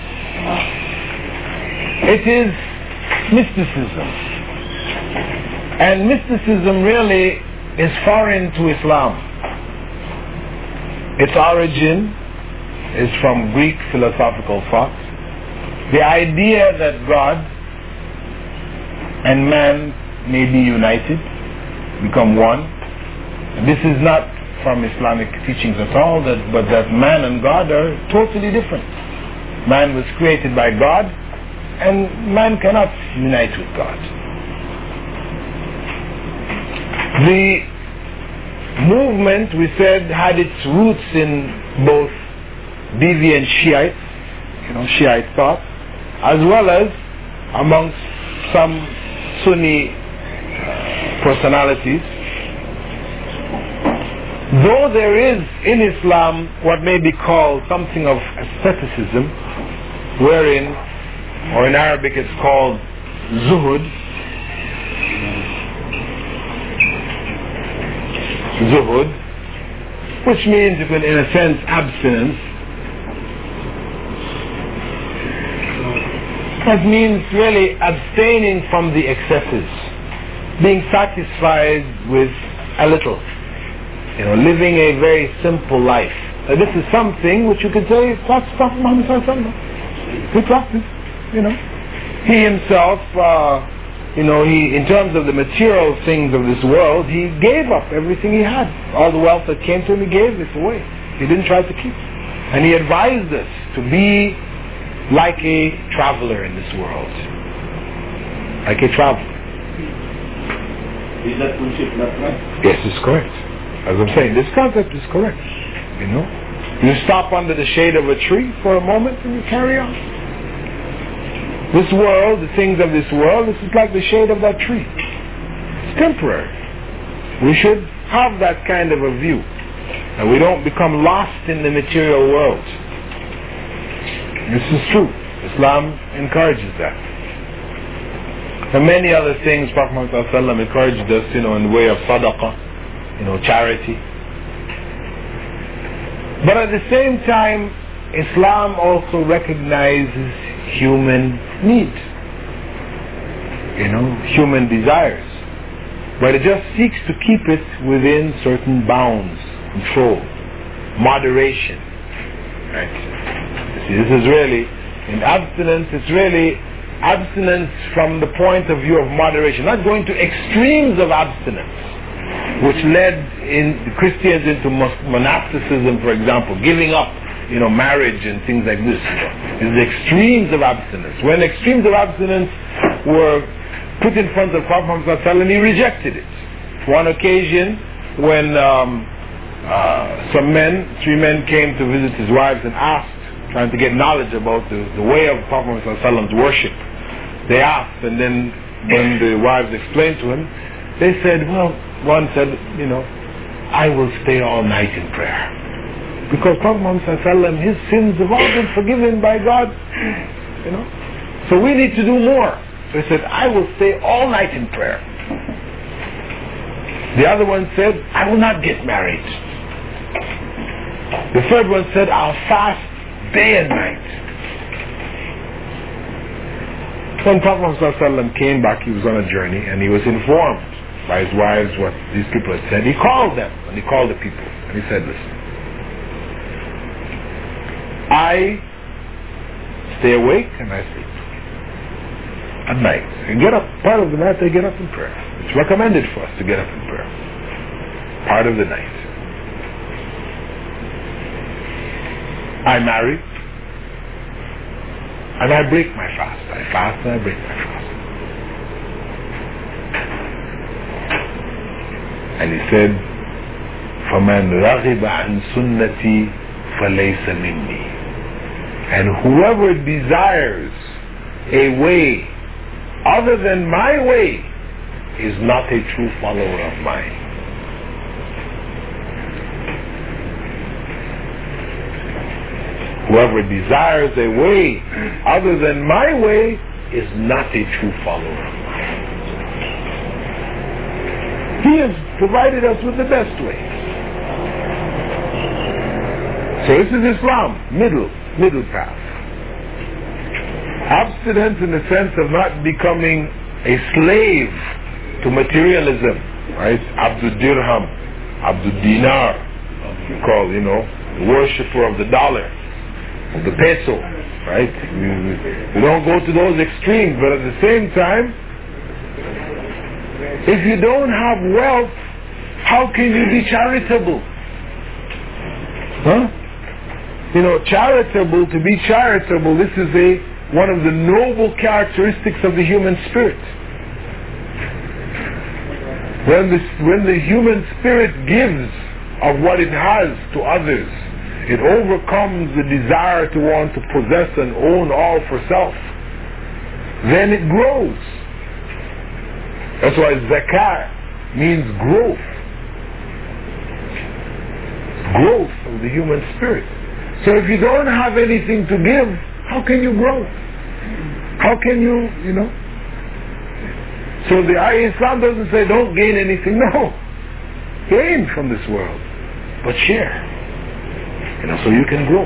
it is mysticism. And mysticism really is foreign to Islam. Its origin is from Greek philosophical thought. The idea that God and man may be united, become one. This is not from Islamic teachings at all, but that man and God are totally different. Man was created by God, and man cannot unite with God. The movement, we said, had its roots in both deviant Shiites, Shiite thought, as well as amongst some Sunni personalities. Though there is in Islam what may be called something of asceticism, wherein, or in Arabic it's called zuhud, which means, in a sense, abstinence. That means really abstaining from the excesses, being satisfied with a little, living a very simple life. This is something which you could say that's Prophet Muhammad sallallahu alaihi wasallam. He practiced, He himself, he, in terms of the material things of this world, he gave up everything he had. All the wealth that came to him, he gave this away. He didn't try to keep. And he advised us to be like a traveler in this world. Like a traveler. Is that concept not right? Yes, it's correct. As I'm saying, this concept is correct. You stop under the shade of a tree for a moment and you carry on. This world, the things of this world, this is like the shade of that tree. It's temporary. We should have that kind of a view. And we don't become lost in the material world. This is true. Islam encourages that. And many other things Prophet Muhammad ﷺ encouraged us, in the way of sadaqah, charity. But at the same time, Islam also recognizes human need, human desires, but it just seeks to keep it within certain bounds, control, moderation. Right? See, this is really, in abstinence, it's really abstinence from the point of view of moderation, not going to extremes of abstinence, which led in Christians into monasticism, for example, giving up marriage and things like this. It's the extremes of abstinence. When extremes of abstinence were put in front of Prophet Muhammad ﷺ, he rejected it. One occasion when three men came to visit his wives and asked, trying to get knowledge about the way of Prophet Muhammad ﷺ's worship. They asked, and then when the wives explained to him, they said, one said, I will stay all night in prayer. Because Prophet Muhammad ﷺ, his sins have all been forgiven by God. So we need to do more. So he said, I will stay all night in prayer. The other one said, I will not get married. The third one said, I'll fast day and night. When Prophet Muhammad ﷺ came back, he was on a journey, and he was informed by his wives what these people had said. He called them, and he called the people, and he said, listen, I stay awake and I sleep at night. And get up, part of the night they get up in prayer. It's recommended for us to get up in prayer. Part of the night. I marry and I break my fast. I fast and I break my fast. And he said, فَمَنْ رَغِبَ عَنْ سُنَّتِي فَلَيْسَ مِنِّي. And whoever desires a way other than my way is not a true follower of mine. Whoever desires a way other than my way is not a true follower of mine. He has provided us with the best way. So this is Islam, middle path. Abstinence in the sense of not becoming a slave to materialism, right? Abdul Dirham, Abdul Dinar, you call, the worshipper of the dollar, of the peso, right? We don't go to those extremes, but at the same time, if you don't have wealth, how can you be charitable? Charitable, to be charitable, this is one of the noble characteristics of the human spirit. When the human spirit gives of what it has to others, it overcomes the desire to want to possess and own all for self. Then it grows. That's why zakah means growth. Growth of the human spirit. So if you don't have anything to give, how can you grow? How can you, So the Islam doesn't say don't gain anything. No. Gain from this world. But share. So you can grow.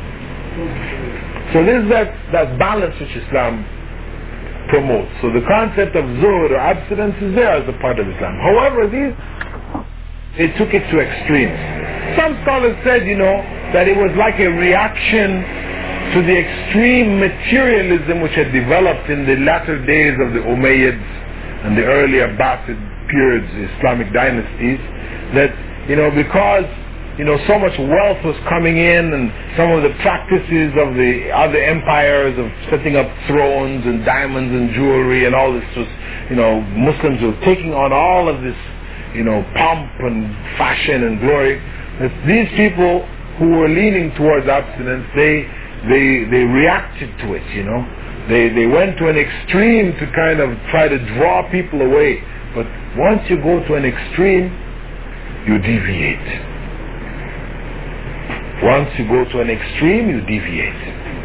So this is that balance which Islam promotes. So the concept of zuhud or abstinence is there as a part of Islam. However, they took it to extremes. Some scholars said, that it was like a reaction to the extreme materialism which had developed in the latter days of the Umayyads and the early Abbasid periods, Islamic dynasties, that, because, so much wealth was coming in, and some of the practices of the other empires of setting up thrones and diamonds and jewelry and all this was, Muslims were taking on all of this, pomp and fashion and glory. That these people who were leaning towards abstinence, they reacted to it, They went to an extreme to kind of try to draw people away. But once you go to an extreme, you deviate. Once you go to an extreme, you deviate.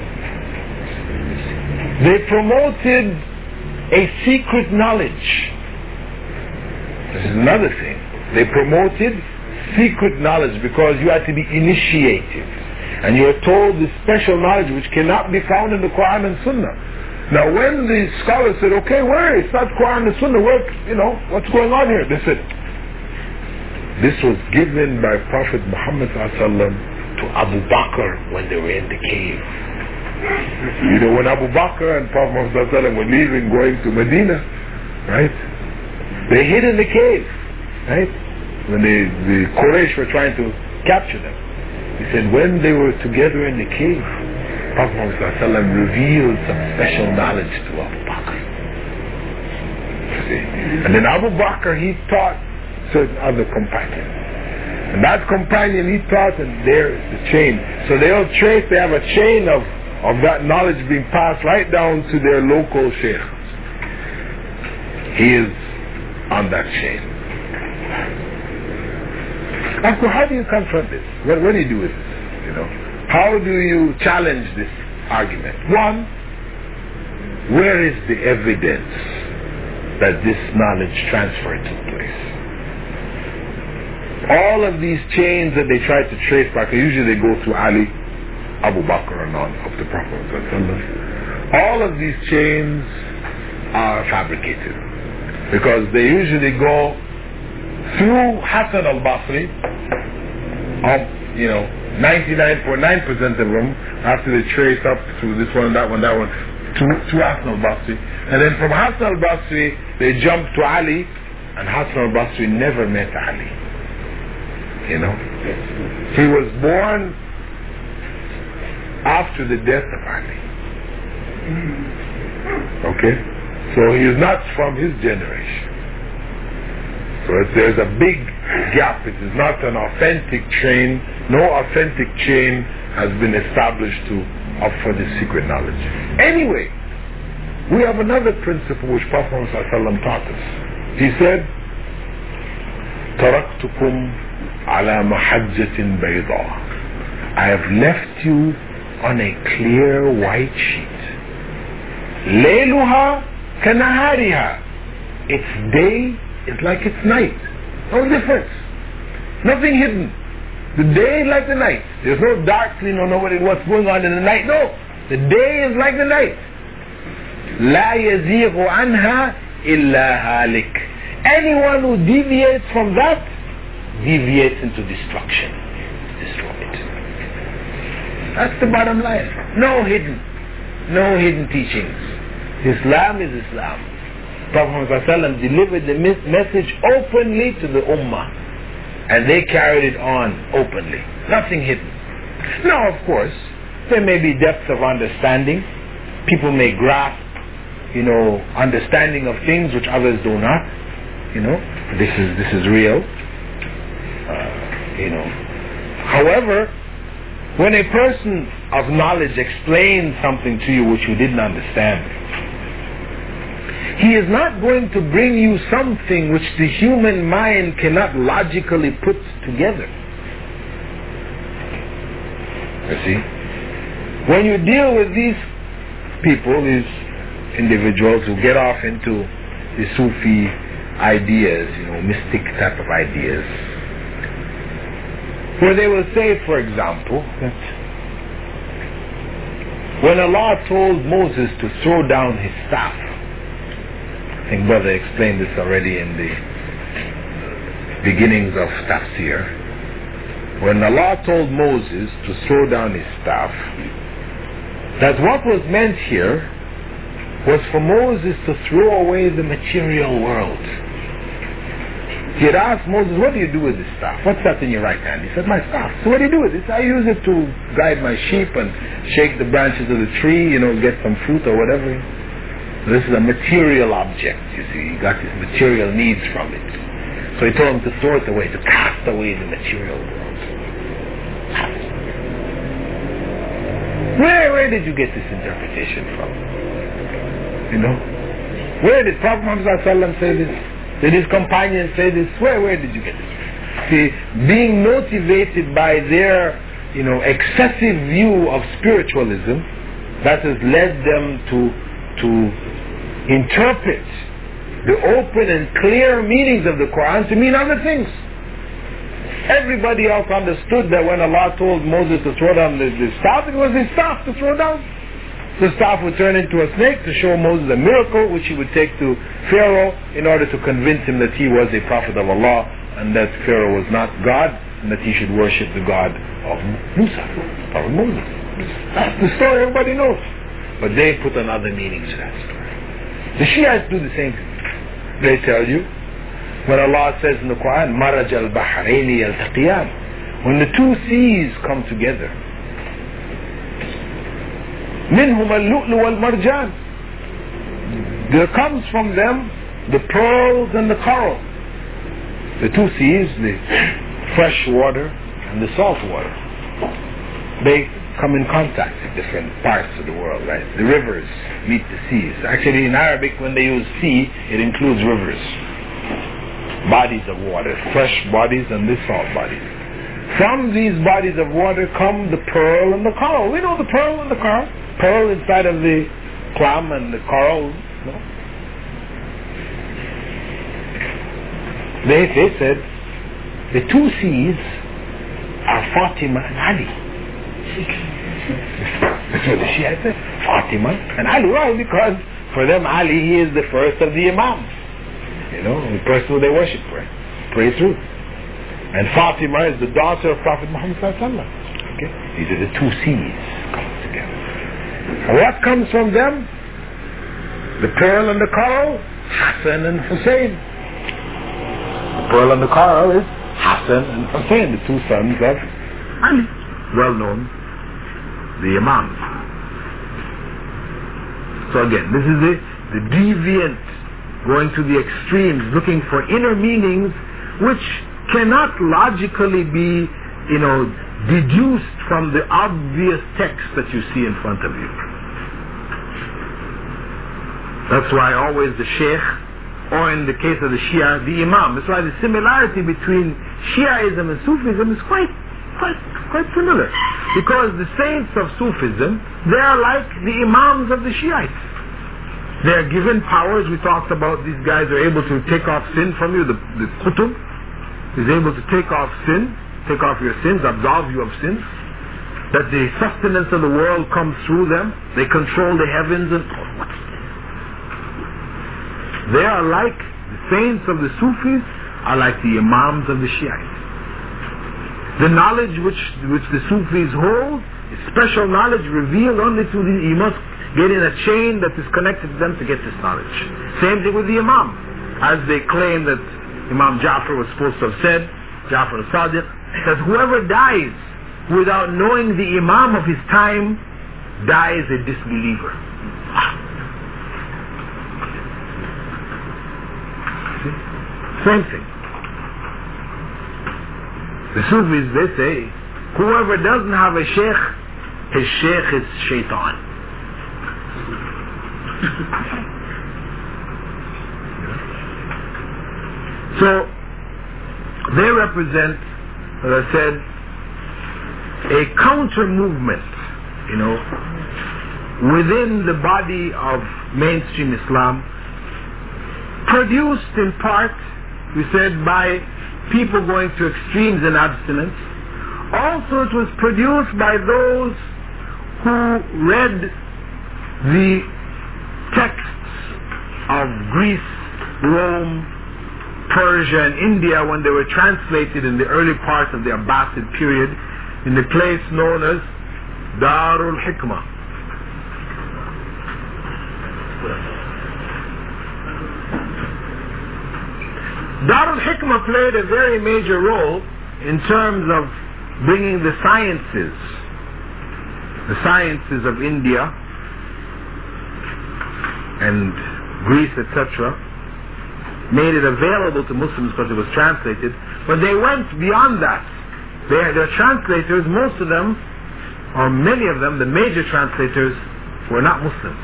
They promoted a secret knowledge. This is another thing. They promoted secret knowledge because you had to be initiated. And you are told this special knowledge which cannot be found in the Quran and Sunnah. Now when the scholars said, okay, where? It's not Quran and Sunnah. Where, what's going on here? They said, this was given by Prophet Muhammad to Abu Bakr when they were in the cave. When Abu Bakr and Prophet Muhammad were leaving, going to Medina, right? They hid in the cave, right? When the Quraysh were trying to capture them. He said when they were together in the cave, Prophet Muhammad revealed some special knowledge to Abu Bakr. And then Abu Bakr, he taught certain other companions. And that companion, he taught, and there is the chain. So they have a chain of that knowledge being passed right down to their local sheikh. He is on that chain. So how do you confront this? What do you do with this? How do you challenge this argument? One, where is the evidence that this knowledge transfer took place? All of these chains that they try to trace back, usually they go through Ali, Abu Bakr and on up to Prophet. All of these chains are fabricated because they usually go through Hassan al-Basri, 99.9% of them, after they trace up through this one, that one, to Hassan al-Basri. And then from Hassan al-Basri, they jump to Ali, and Hassan al-Basri never met Ali. He was born after the death of Ali. Okay? So he is not from his generation. So there's a big gap. It is not an authentic chain. No authentic chain has been established to offer this secret knowledge. Anyway, we have another principle which Prophet ﷺ taught us. He said, تَرَكْتُكُمْ عَلَى مَحَجَّةٍ بَيْضَاءٍ. I have left you on a clear white sheet. لَيْلُهَا كَنَهَارِهَا. Its day is like its night. No difference. Nothing hidden. The day is like the night. There's no darkness, nobody what's going on in the night. No. The day is like the night. لا يزيغ عنها إلا هالك. Anyone who deviates from that deviates into destruction. Destroyed. That's the bottom line. No hidden teachings. Islam is Islam. Prophet ﷺ delivered the message openly to the ummah, and they carried it on openly. Nothing hidden. Now, of course, there may be depths of understanding. People may grasp, understanding of things which others do not. This is real. However, when a person of knowledge explains something to you which you didn't understand, he is not going to bring you something which the human mind cannot logically put together. You see? When you deal with these people, these individuals who get off into the Sufi ideas, mystic type of ideas, where they will say, for example, that when Allah told Moses to throw down his staff, I think Brother explained this already in the beginnings of Tafsir, when Allah told Moses to throw down his staff, that what was meant here was for Moses to throw away the material world. He had asked Moses, what do you do with this staff? What's that in your right hand? He said, my staff. So what do you do with it? I use it to guide my sheep and shake the branches of the tree, get some fruit or whatever. This is a material object, you see. He got his material needs from it. So he told him to throw it away, to cast away the material world. Where did you get this interpretation from? Where did Prophet Muhammad say this? Did his companions say this? Where did you get this? See, being motivated by their, excessive view of spiritualism, that has led them to interpret the open and clear meanings of the Quran to mean other things. Everybody else understood that when Allah told Moses to throw down the staff, it was his staff to throw down. The staff would turn into a snake to show Moses a miracle which he would take to Pharaoh in order to convince him that he was a prophet of Allah and that Pharaoh was not God and that he should worship the God of Musa, of Moses. That's the story everybody knows. But they put another meaning to that story. The Shiites do the same thing. They tell you, when Allah says in the Quran, Maraj al-Bahrayni yaltaqiyan, when the two seas come together, Minhum al-lu'lu wal-marjan, there comes from them the pearls and the coral. The two seas, the fresh water and the salt water, they come in contact in different parts of the world, right? The rivers meet the seas. Actually, in Arabic, when they use sea, it includes rivers, bodies of water, fresh bodies and the salt bodies. From these bodies of water come the pearl and the coral. We know the pearl and the coral. Pearl inside of the clam and the coral. They said the two seas are Fatima and Ali. That's what the Shia said. Fatima and Ali. Why? Because for them Ali, he is the first of the Imams. The person who they worship, pray through. And Fatima is the daughter of Prophet Muhammad sallallahu alaihi wasallam. Okay? These are the two seas coming together. And what comes from them? The pearl and the coral, Hassan and Hussein. The pearl and the coral is Hassan and Hussein, the two sons of Ali, well known, the Imams. So again, this is the deviant going to the extremes, looking for inner meanings which cannot logically be, deduced from the obvious text that you see in front of you. That's why always the Sheikh, or in the case of the Shia, the Imam. That's why the similarity between Shiaism and Sufism is quite similar. Because the saints of Sufism, they are like the Imams of the Shiites. They are given powers. We talked about these guys are able to take off sin from you. The Qutb is able to take off sin, take off your sins, absolve you of sins. That the sustenance of the world comes through them. They control the heavens and they are like the saints of the Sufis are like the Imams of the Shiites. The knowledge which the Sufis hold is special knowledge revealed only to the, you must get in a chain that is connected to them to get this knowledge. Same thing with the Imam. As they claim that Imam Ja'far was supposed to have said, Ja'far al-Sadiq, that whoever dies without knowing the Imam of his time dies a disbeliever. See? Same thing. The Sufis, they say, whoever doesn't have a sheikh, his sheikh is shaitan. So, they represent, as I said, a counter movement, within the body of mainstream Islam, produced in part, we said, by people going to extremes in abstinence. Also, it was produced by those who read the texts of Greece, Rome, Persia, and India when they were translated in the early part of the Abbasid period in the place known as Darul Hikmah. Darul Hikmah played a very major role in terms of bringing the sciences of India and Greece, etc., made it available to Muslims because it was translated, but they went beyond that. Their translators, most of them, or many of them, the major translators, were not Muslims.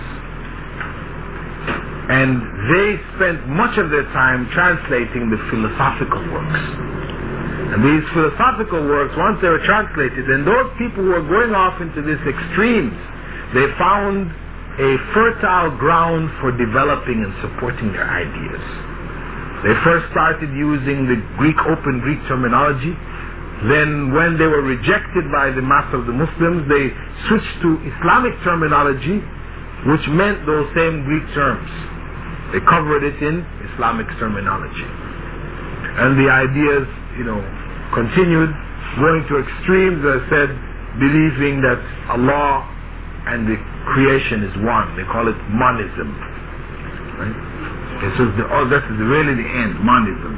And they spent much of their time translating the philosophical works. And these philosophical works, once they were translated, then those people who were going off into these extremes, they found a fertile ground for developing and supporting their ideas. They first started using the open Greek terminology. Then when they were rejected by the mass of the Muslims, they switched to Islamic terminology, which meant those same Greek terms. They covered it in Islamic terminology. And the ideas, continued going to extremes, as I said, believing that Allah and the creation is one. They call it monism. Right? This is really the end, monism.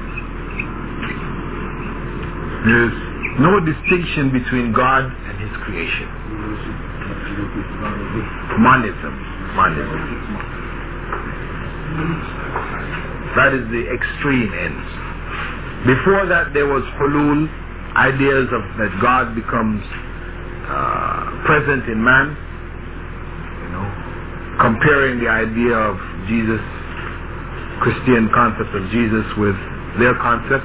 There's no distinction between God and His creation. Monism. That is the extreme end. Before that, there was hulul, ideas of that God becomes present in man. Comparing the idea of Jesus, Christian concept of Jesus with their concepts.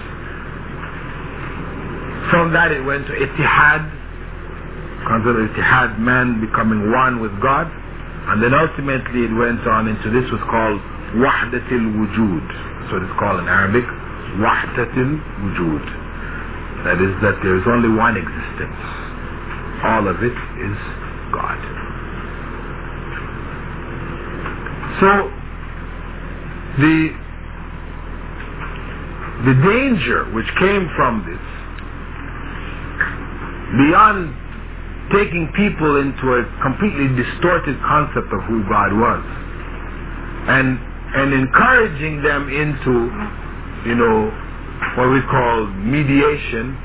From that it went to Ittihad, concept of Ittihad, man becoming one with God, and then ultimately it went on into this was called Wahdatil Wujud. That's what it's called in Arabic, Wahdatil Wujud. That is that there is only one existence. All of it is God. So the danger which came from this, beyond taking people into a completely distorted concept of who God was, and encouraging them into, what we call mediation,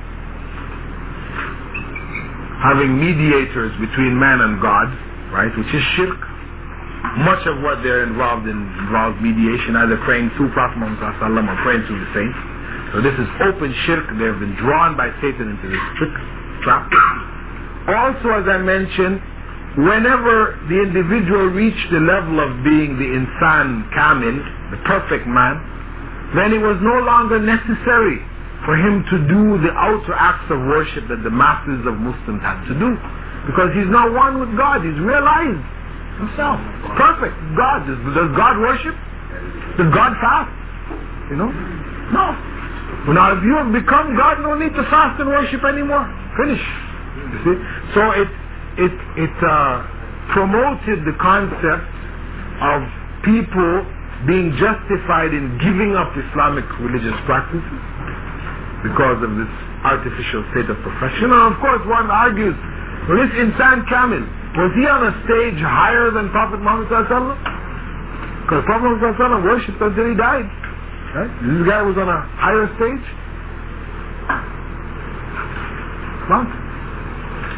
having mediators between man and God, right, which is shirk. Much of what they're involved in involves mediation, either praying through Prophet Muhammad or praying through the saints. So this is open shirk. They have been drawn by Satan into this trap. Also, as I mentioned, whenever the individual reached the level of being the insan kamil, the perfect man, then it was no longer necessary for him to do the outer acts of worship that the masses of Muslims had to do, because he's now one with God. He's realized himself. It's perfect. God. Does God worship? Does God fast? No. Now if you have become God, no need to fast and worship anymore. Finish. You see? So it promoted the concept of people being justified in giving up Islamic religious practices because of this artificial state of perfection. And of course one argues, well, this insan kamil, was he on a stage higher than Prophet Muhammad sallallahu alaihi wasallam? Because Prophet Muhammad sallallahu alaihi wasallam worshipped until he died. Right? This guy was on a higher stage. Well,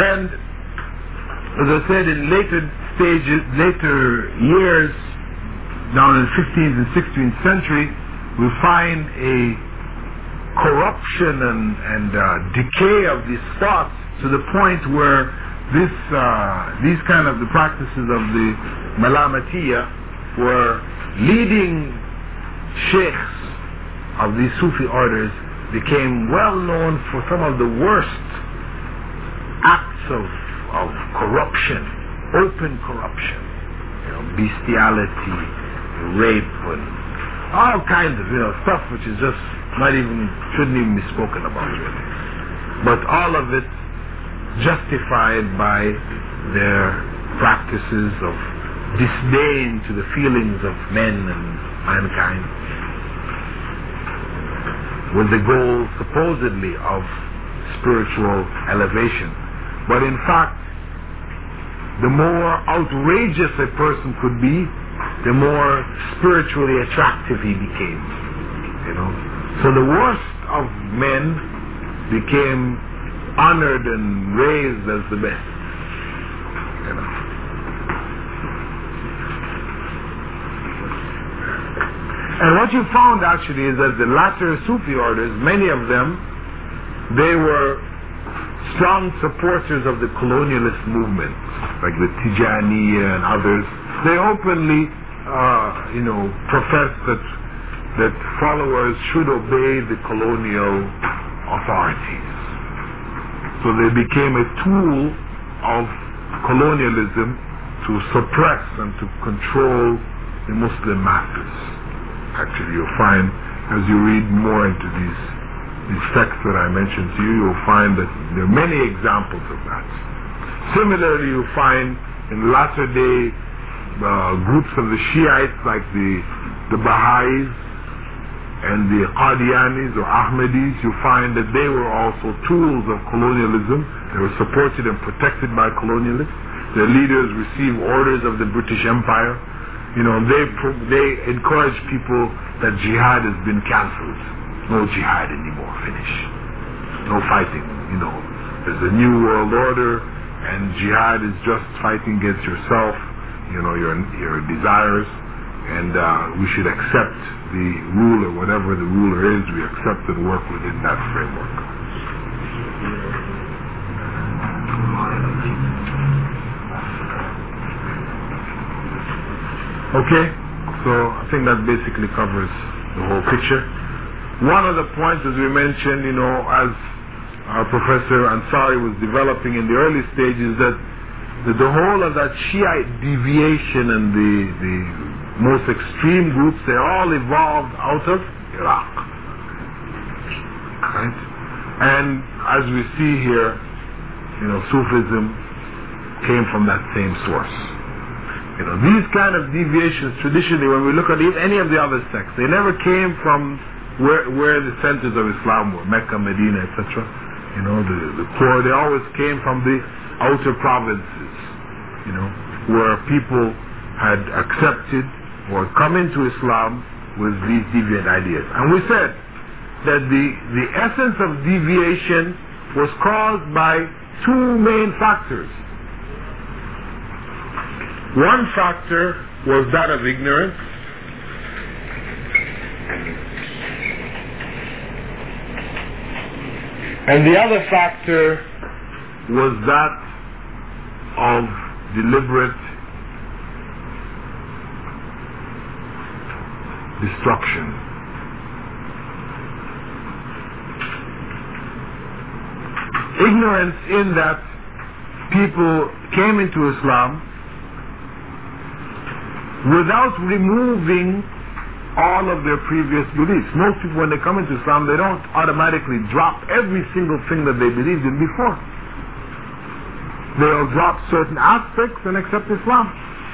And as I said, in later years, down in the 15th and 16th century, we find a corruption and decay of these thoughts to the point where these kind of the practices of the Malamatiya were leading sheikhs of these Sufi orders became well known for some of the worst acts of corruption, open corruption, bestiality, rape, and all kinds of stuff which is just shouldn't even be spoken about really. But all of it justified by their practices of disdain to the feelings of men and mankind, with the goal supposedly of spiritual elevation. But in fact, the more outrageous a person could be, the more spiritually attractive he became. So the worst of men became honored and raised as the best. And what you found actually is that the latter Sufi orders, many of them, they were strong supporters of the colonialist movement, like the Tijaniya and others. They openly, profess that followers should obey the colonial authorities. So they became a tool of colonialism to suppress and to control the Muslim masses. Actually, you'll find, as you read more into these texts that I mentioned to you, you'll find that there are many examples of that. Similarly, you'll find in latter day groups of the Shiites like the Baha'is and the Qadianis or Ahmadis, you find that they were also tools of colonialism. They were supported and protected by colonialists. Their leaders received orders of the British Empire. They encourage people that jihad has been cancelled. No jihad anymore, finish. No fighting, There's a new world order, and jihad is just fighting against yourself, your desires, and we should accept the ruler, whatever the ruler is, we accept and work within that framework. Okay, so I think that basically covers the whole picture. One of the points, as we mentioned, as our Professor Ansari was developing in the early stages, that the whole of that Shiite deviation and the most extreme groups, they all evolved out of Iraq. Right? And as we see here, Sufism came from that same source. These kind of deviations, traditionally, when we look at any of the other sects, they never came from where the centers of Islam were, Mecca, Medina, etc. The core, they always came from the outer provinces, where people had accepted or come into Islam with these deviant ideas. And we said that the essence of deviation was caused by two main factors. One factor was that of ignorance, and the other factor was that of deliberate destruction. Ignorance in that people came into Islam without removing all of their previous beliefs. Most people, when they come into Islam, they don't automatically drop every single thing that they believed in before. They'll drop certain aspects and accept Islam.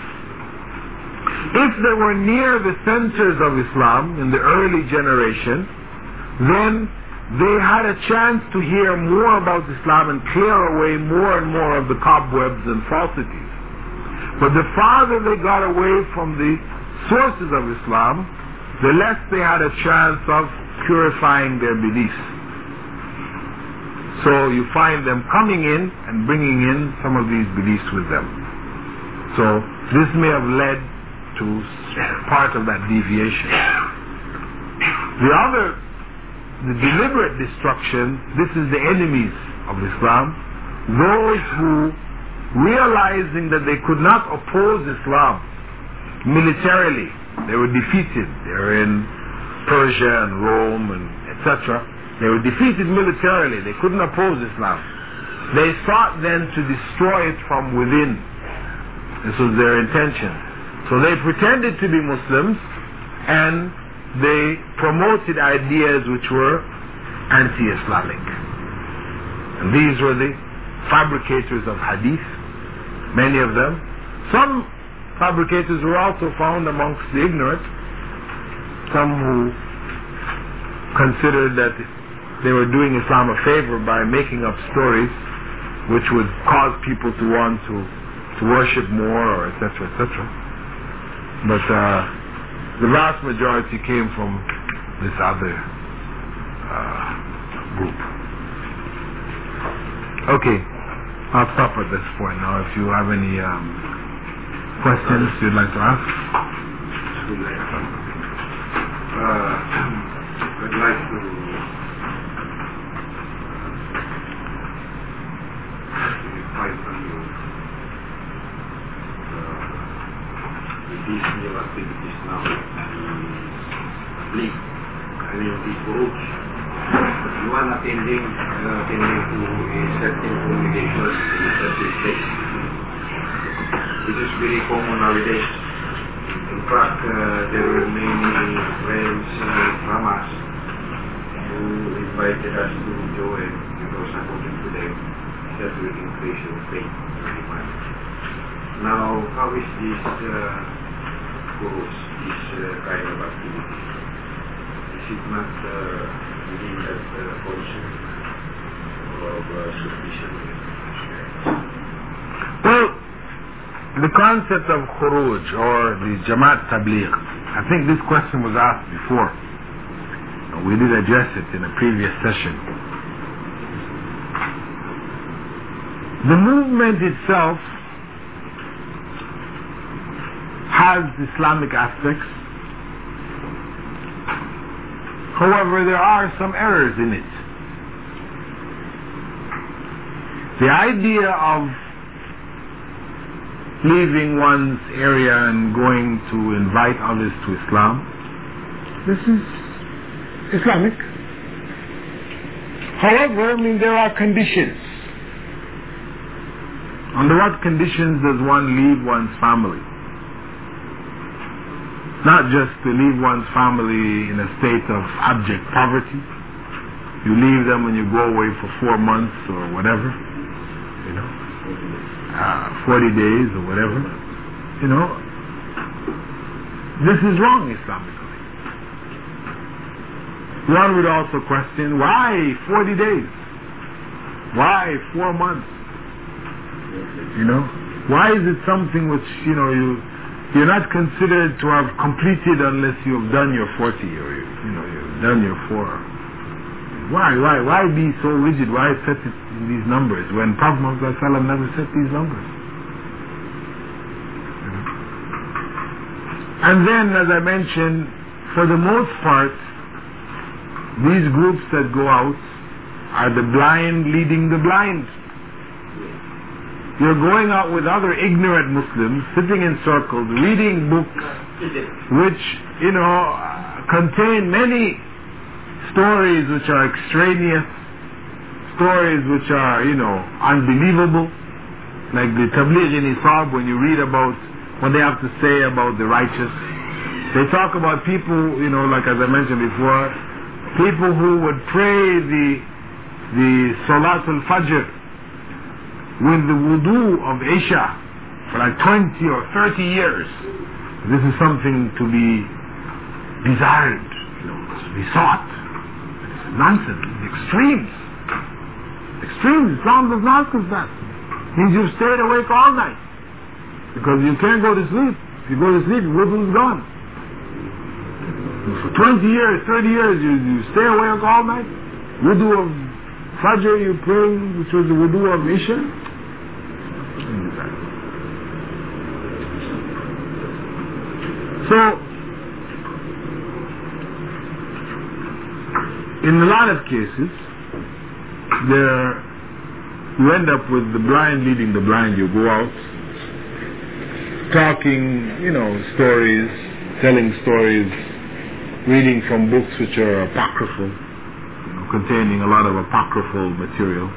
If they were near the centers of Islam in the early generation, then they had a chance to hear more about Islam and clear away more and more of the cobwebs and falsities. But the farther they got away from the sources of Islam, the less they had a chance of purifying their beliefs. So you find them coming in and bringing in some of these beliefs with them. So this may have led to part of that deviation. The deliberate destruction, this is the enemies of Islam, those who, realizing that they could not oppose Islam militarily, they were defeated. They were in Persia and Rome and etc. They were defeated militarily. They couldn't oppose Islam. They sought then to destroy it from within. This was their intention. So they pretended to be Muslims and they promoted ideas which were anti-Islamic. And these were the fabricators of hadith, many of them. Some fabricators were also found amongst the ignorant, some who considered that they were doing Islam a favor by making up stories which would cause people to want to worship more, or etc., etc. But the vast majority came from this other group. Okay, I'll stop at this point now. If you have any questions you'd like to ask. I'd like to find from you these new activities now, these groups. You are attending to a certain congregation in a certain place. This is very common nowadays. In fact, there were many friends from us who invited us to join because according to them, that will increase your faith very much. Now, how is this groups, this kind of activity? Is it not within that concept of submission? Well, the concept of khuruj or the Jamaat Tabligh, I think this question was asked before. We did address it in a previous session. The movement itself has Islamic aspects. However, there are some errors in it. The idea of leaving one's area and going to invite others to Islam, this is Islamic. However, there are conditions. Under what conditions does one leave one's family? Not just to leave one's family in a state of abject poverty. You leave them and you go away for 4 months or whatever, 40 days or whatever. This is wrong Islamically. One would also question, why 40 days? Why 4 months? Why is it something which, you're not considered to have completed unless you've done your 40 or you've done your 4. Why be so rigid? Why set it in these numbers when Prophet Muhammad never set these numbers? And then, as I mentioned, for the most part, these groups that go out are the blind leading the blind. You're going out with other ignorant Muslims, sitting in circles, reading books which, contain many stories which are extraneous, stories which are, unbelievable, like the Tabligh in Isab, when you read about what they have to say about the righteous. They talk about people, like as I mentioned before, people who would pray the Salatul Fajr with the wudu of Isha for like 20 or 30 years. This is something to be desired, to be sought. It's nonsense, extremes. Extremes, Islam does not confess. Means you've stayed awake all night. Because you can't go to sleep. If you go to sleep, wudu is gone. For 20 years, 30 years, you stay awake all night. Wudu of Fajr you pray, which was the wudu of Isha. So, in a lot of cases, you end up with the blind leading the blind. You go out talking, stories, telling stories, reading from books which are apocryphal, containing a lot of apocryphal material.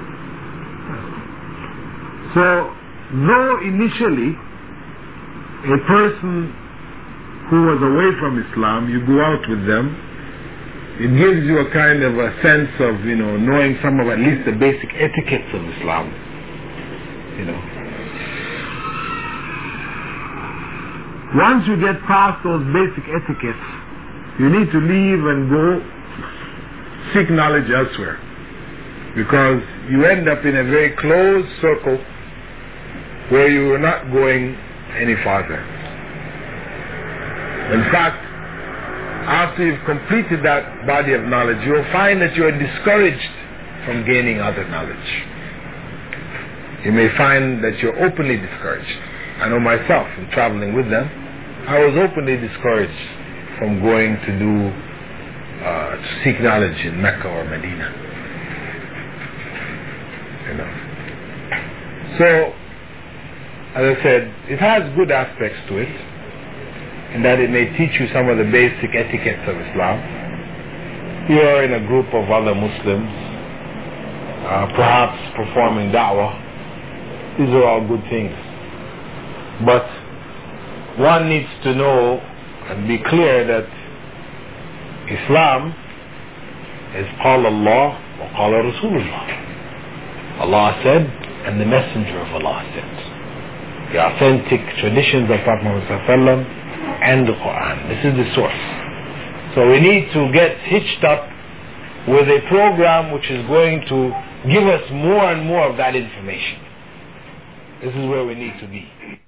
So, though initially a person who was away from Islam, you go out with them, it gives you a kind of a sense of, knowing some of at least the basic etiquettes of Islam. Once you get past those basic etiquettes, you need to leave and go seek knowledge elsewhere. Because you end up in a very closed circle where you are not going any farther. In fact, after you've completed that body of knowledge, you will find that you are discouraged from gaining other knowledge. You may find that you're openly discouraged. I know myself, in traveling with them, I was openly discouraged from going to seek knowledge in Mecca or Medina. So, as I said, it has good aspects to it, in that it may teach you some of the basic etiquettes of Islam. You are in a group of other Muslims, perhaps performing da'wah. These are all good things. But one needs to know and be clear that Islam is Qala Allah wa Qala Rasulullah. Allah said, and the Messenger of Allah said. The authentic traditions of Prophet Muhammad and the Quran. This is the source. So we need to get hitched up with a program which is going to give us more and more of that information. This is where we need to be.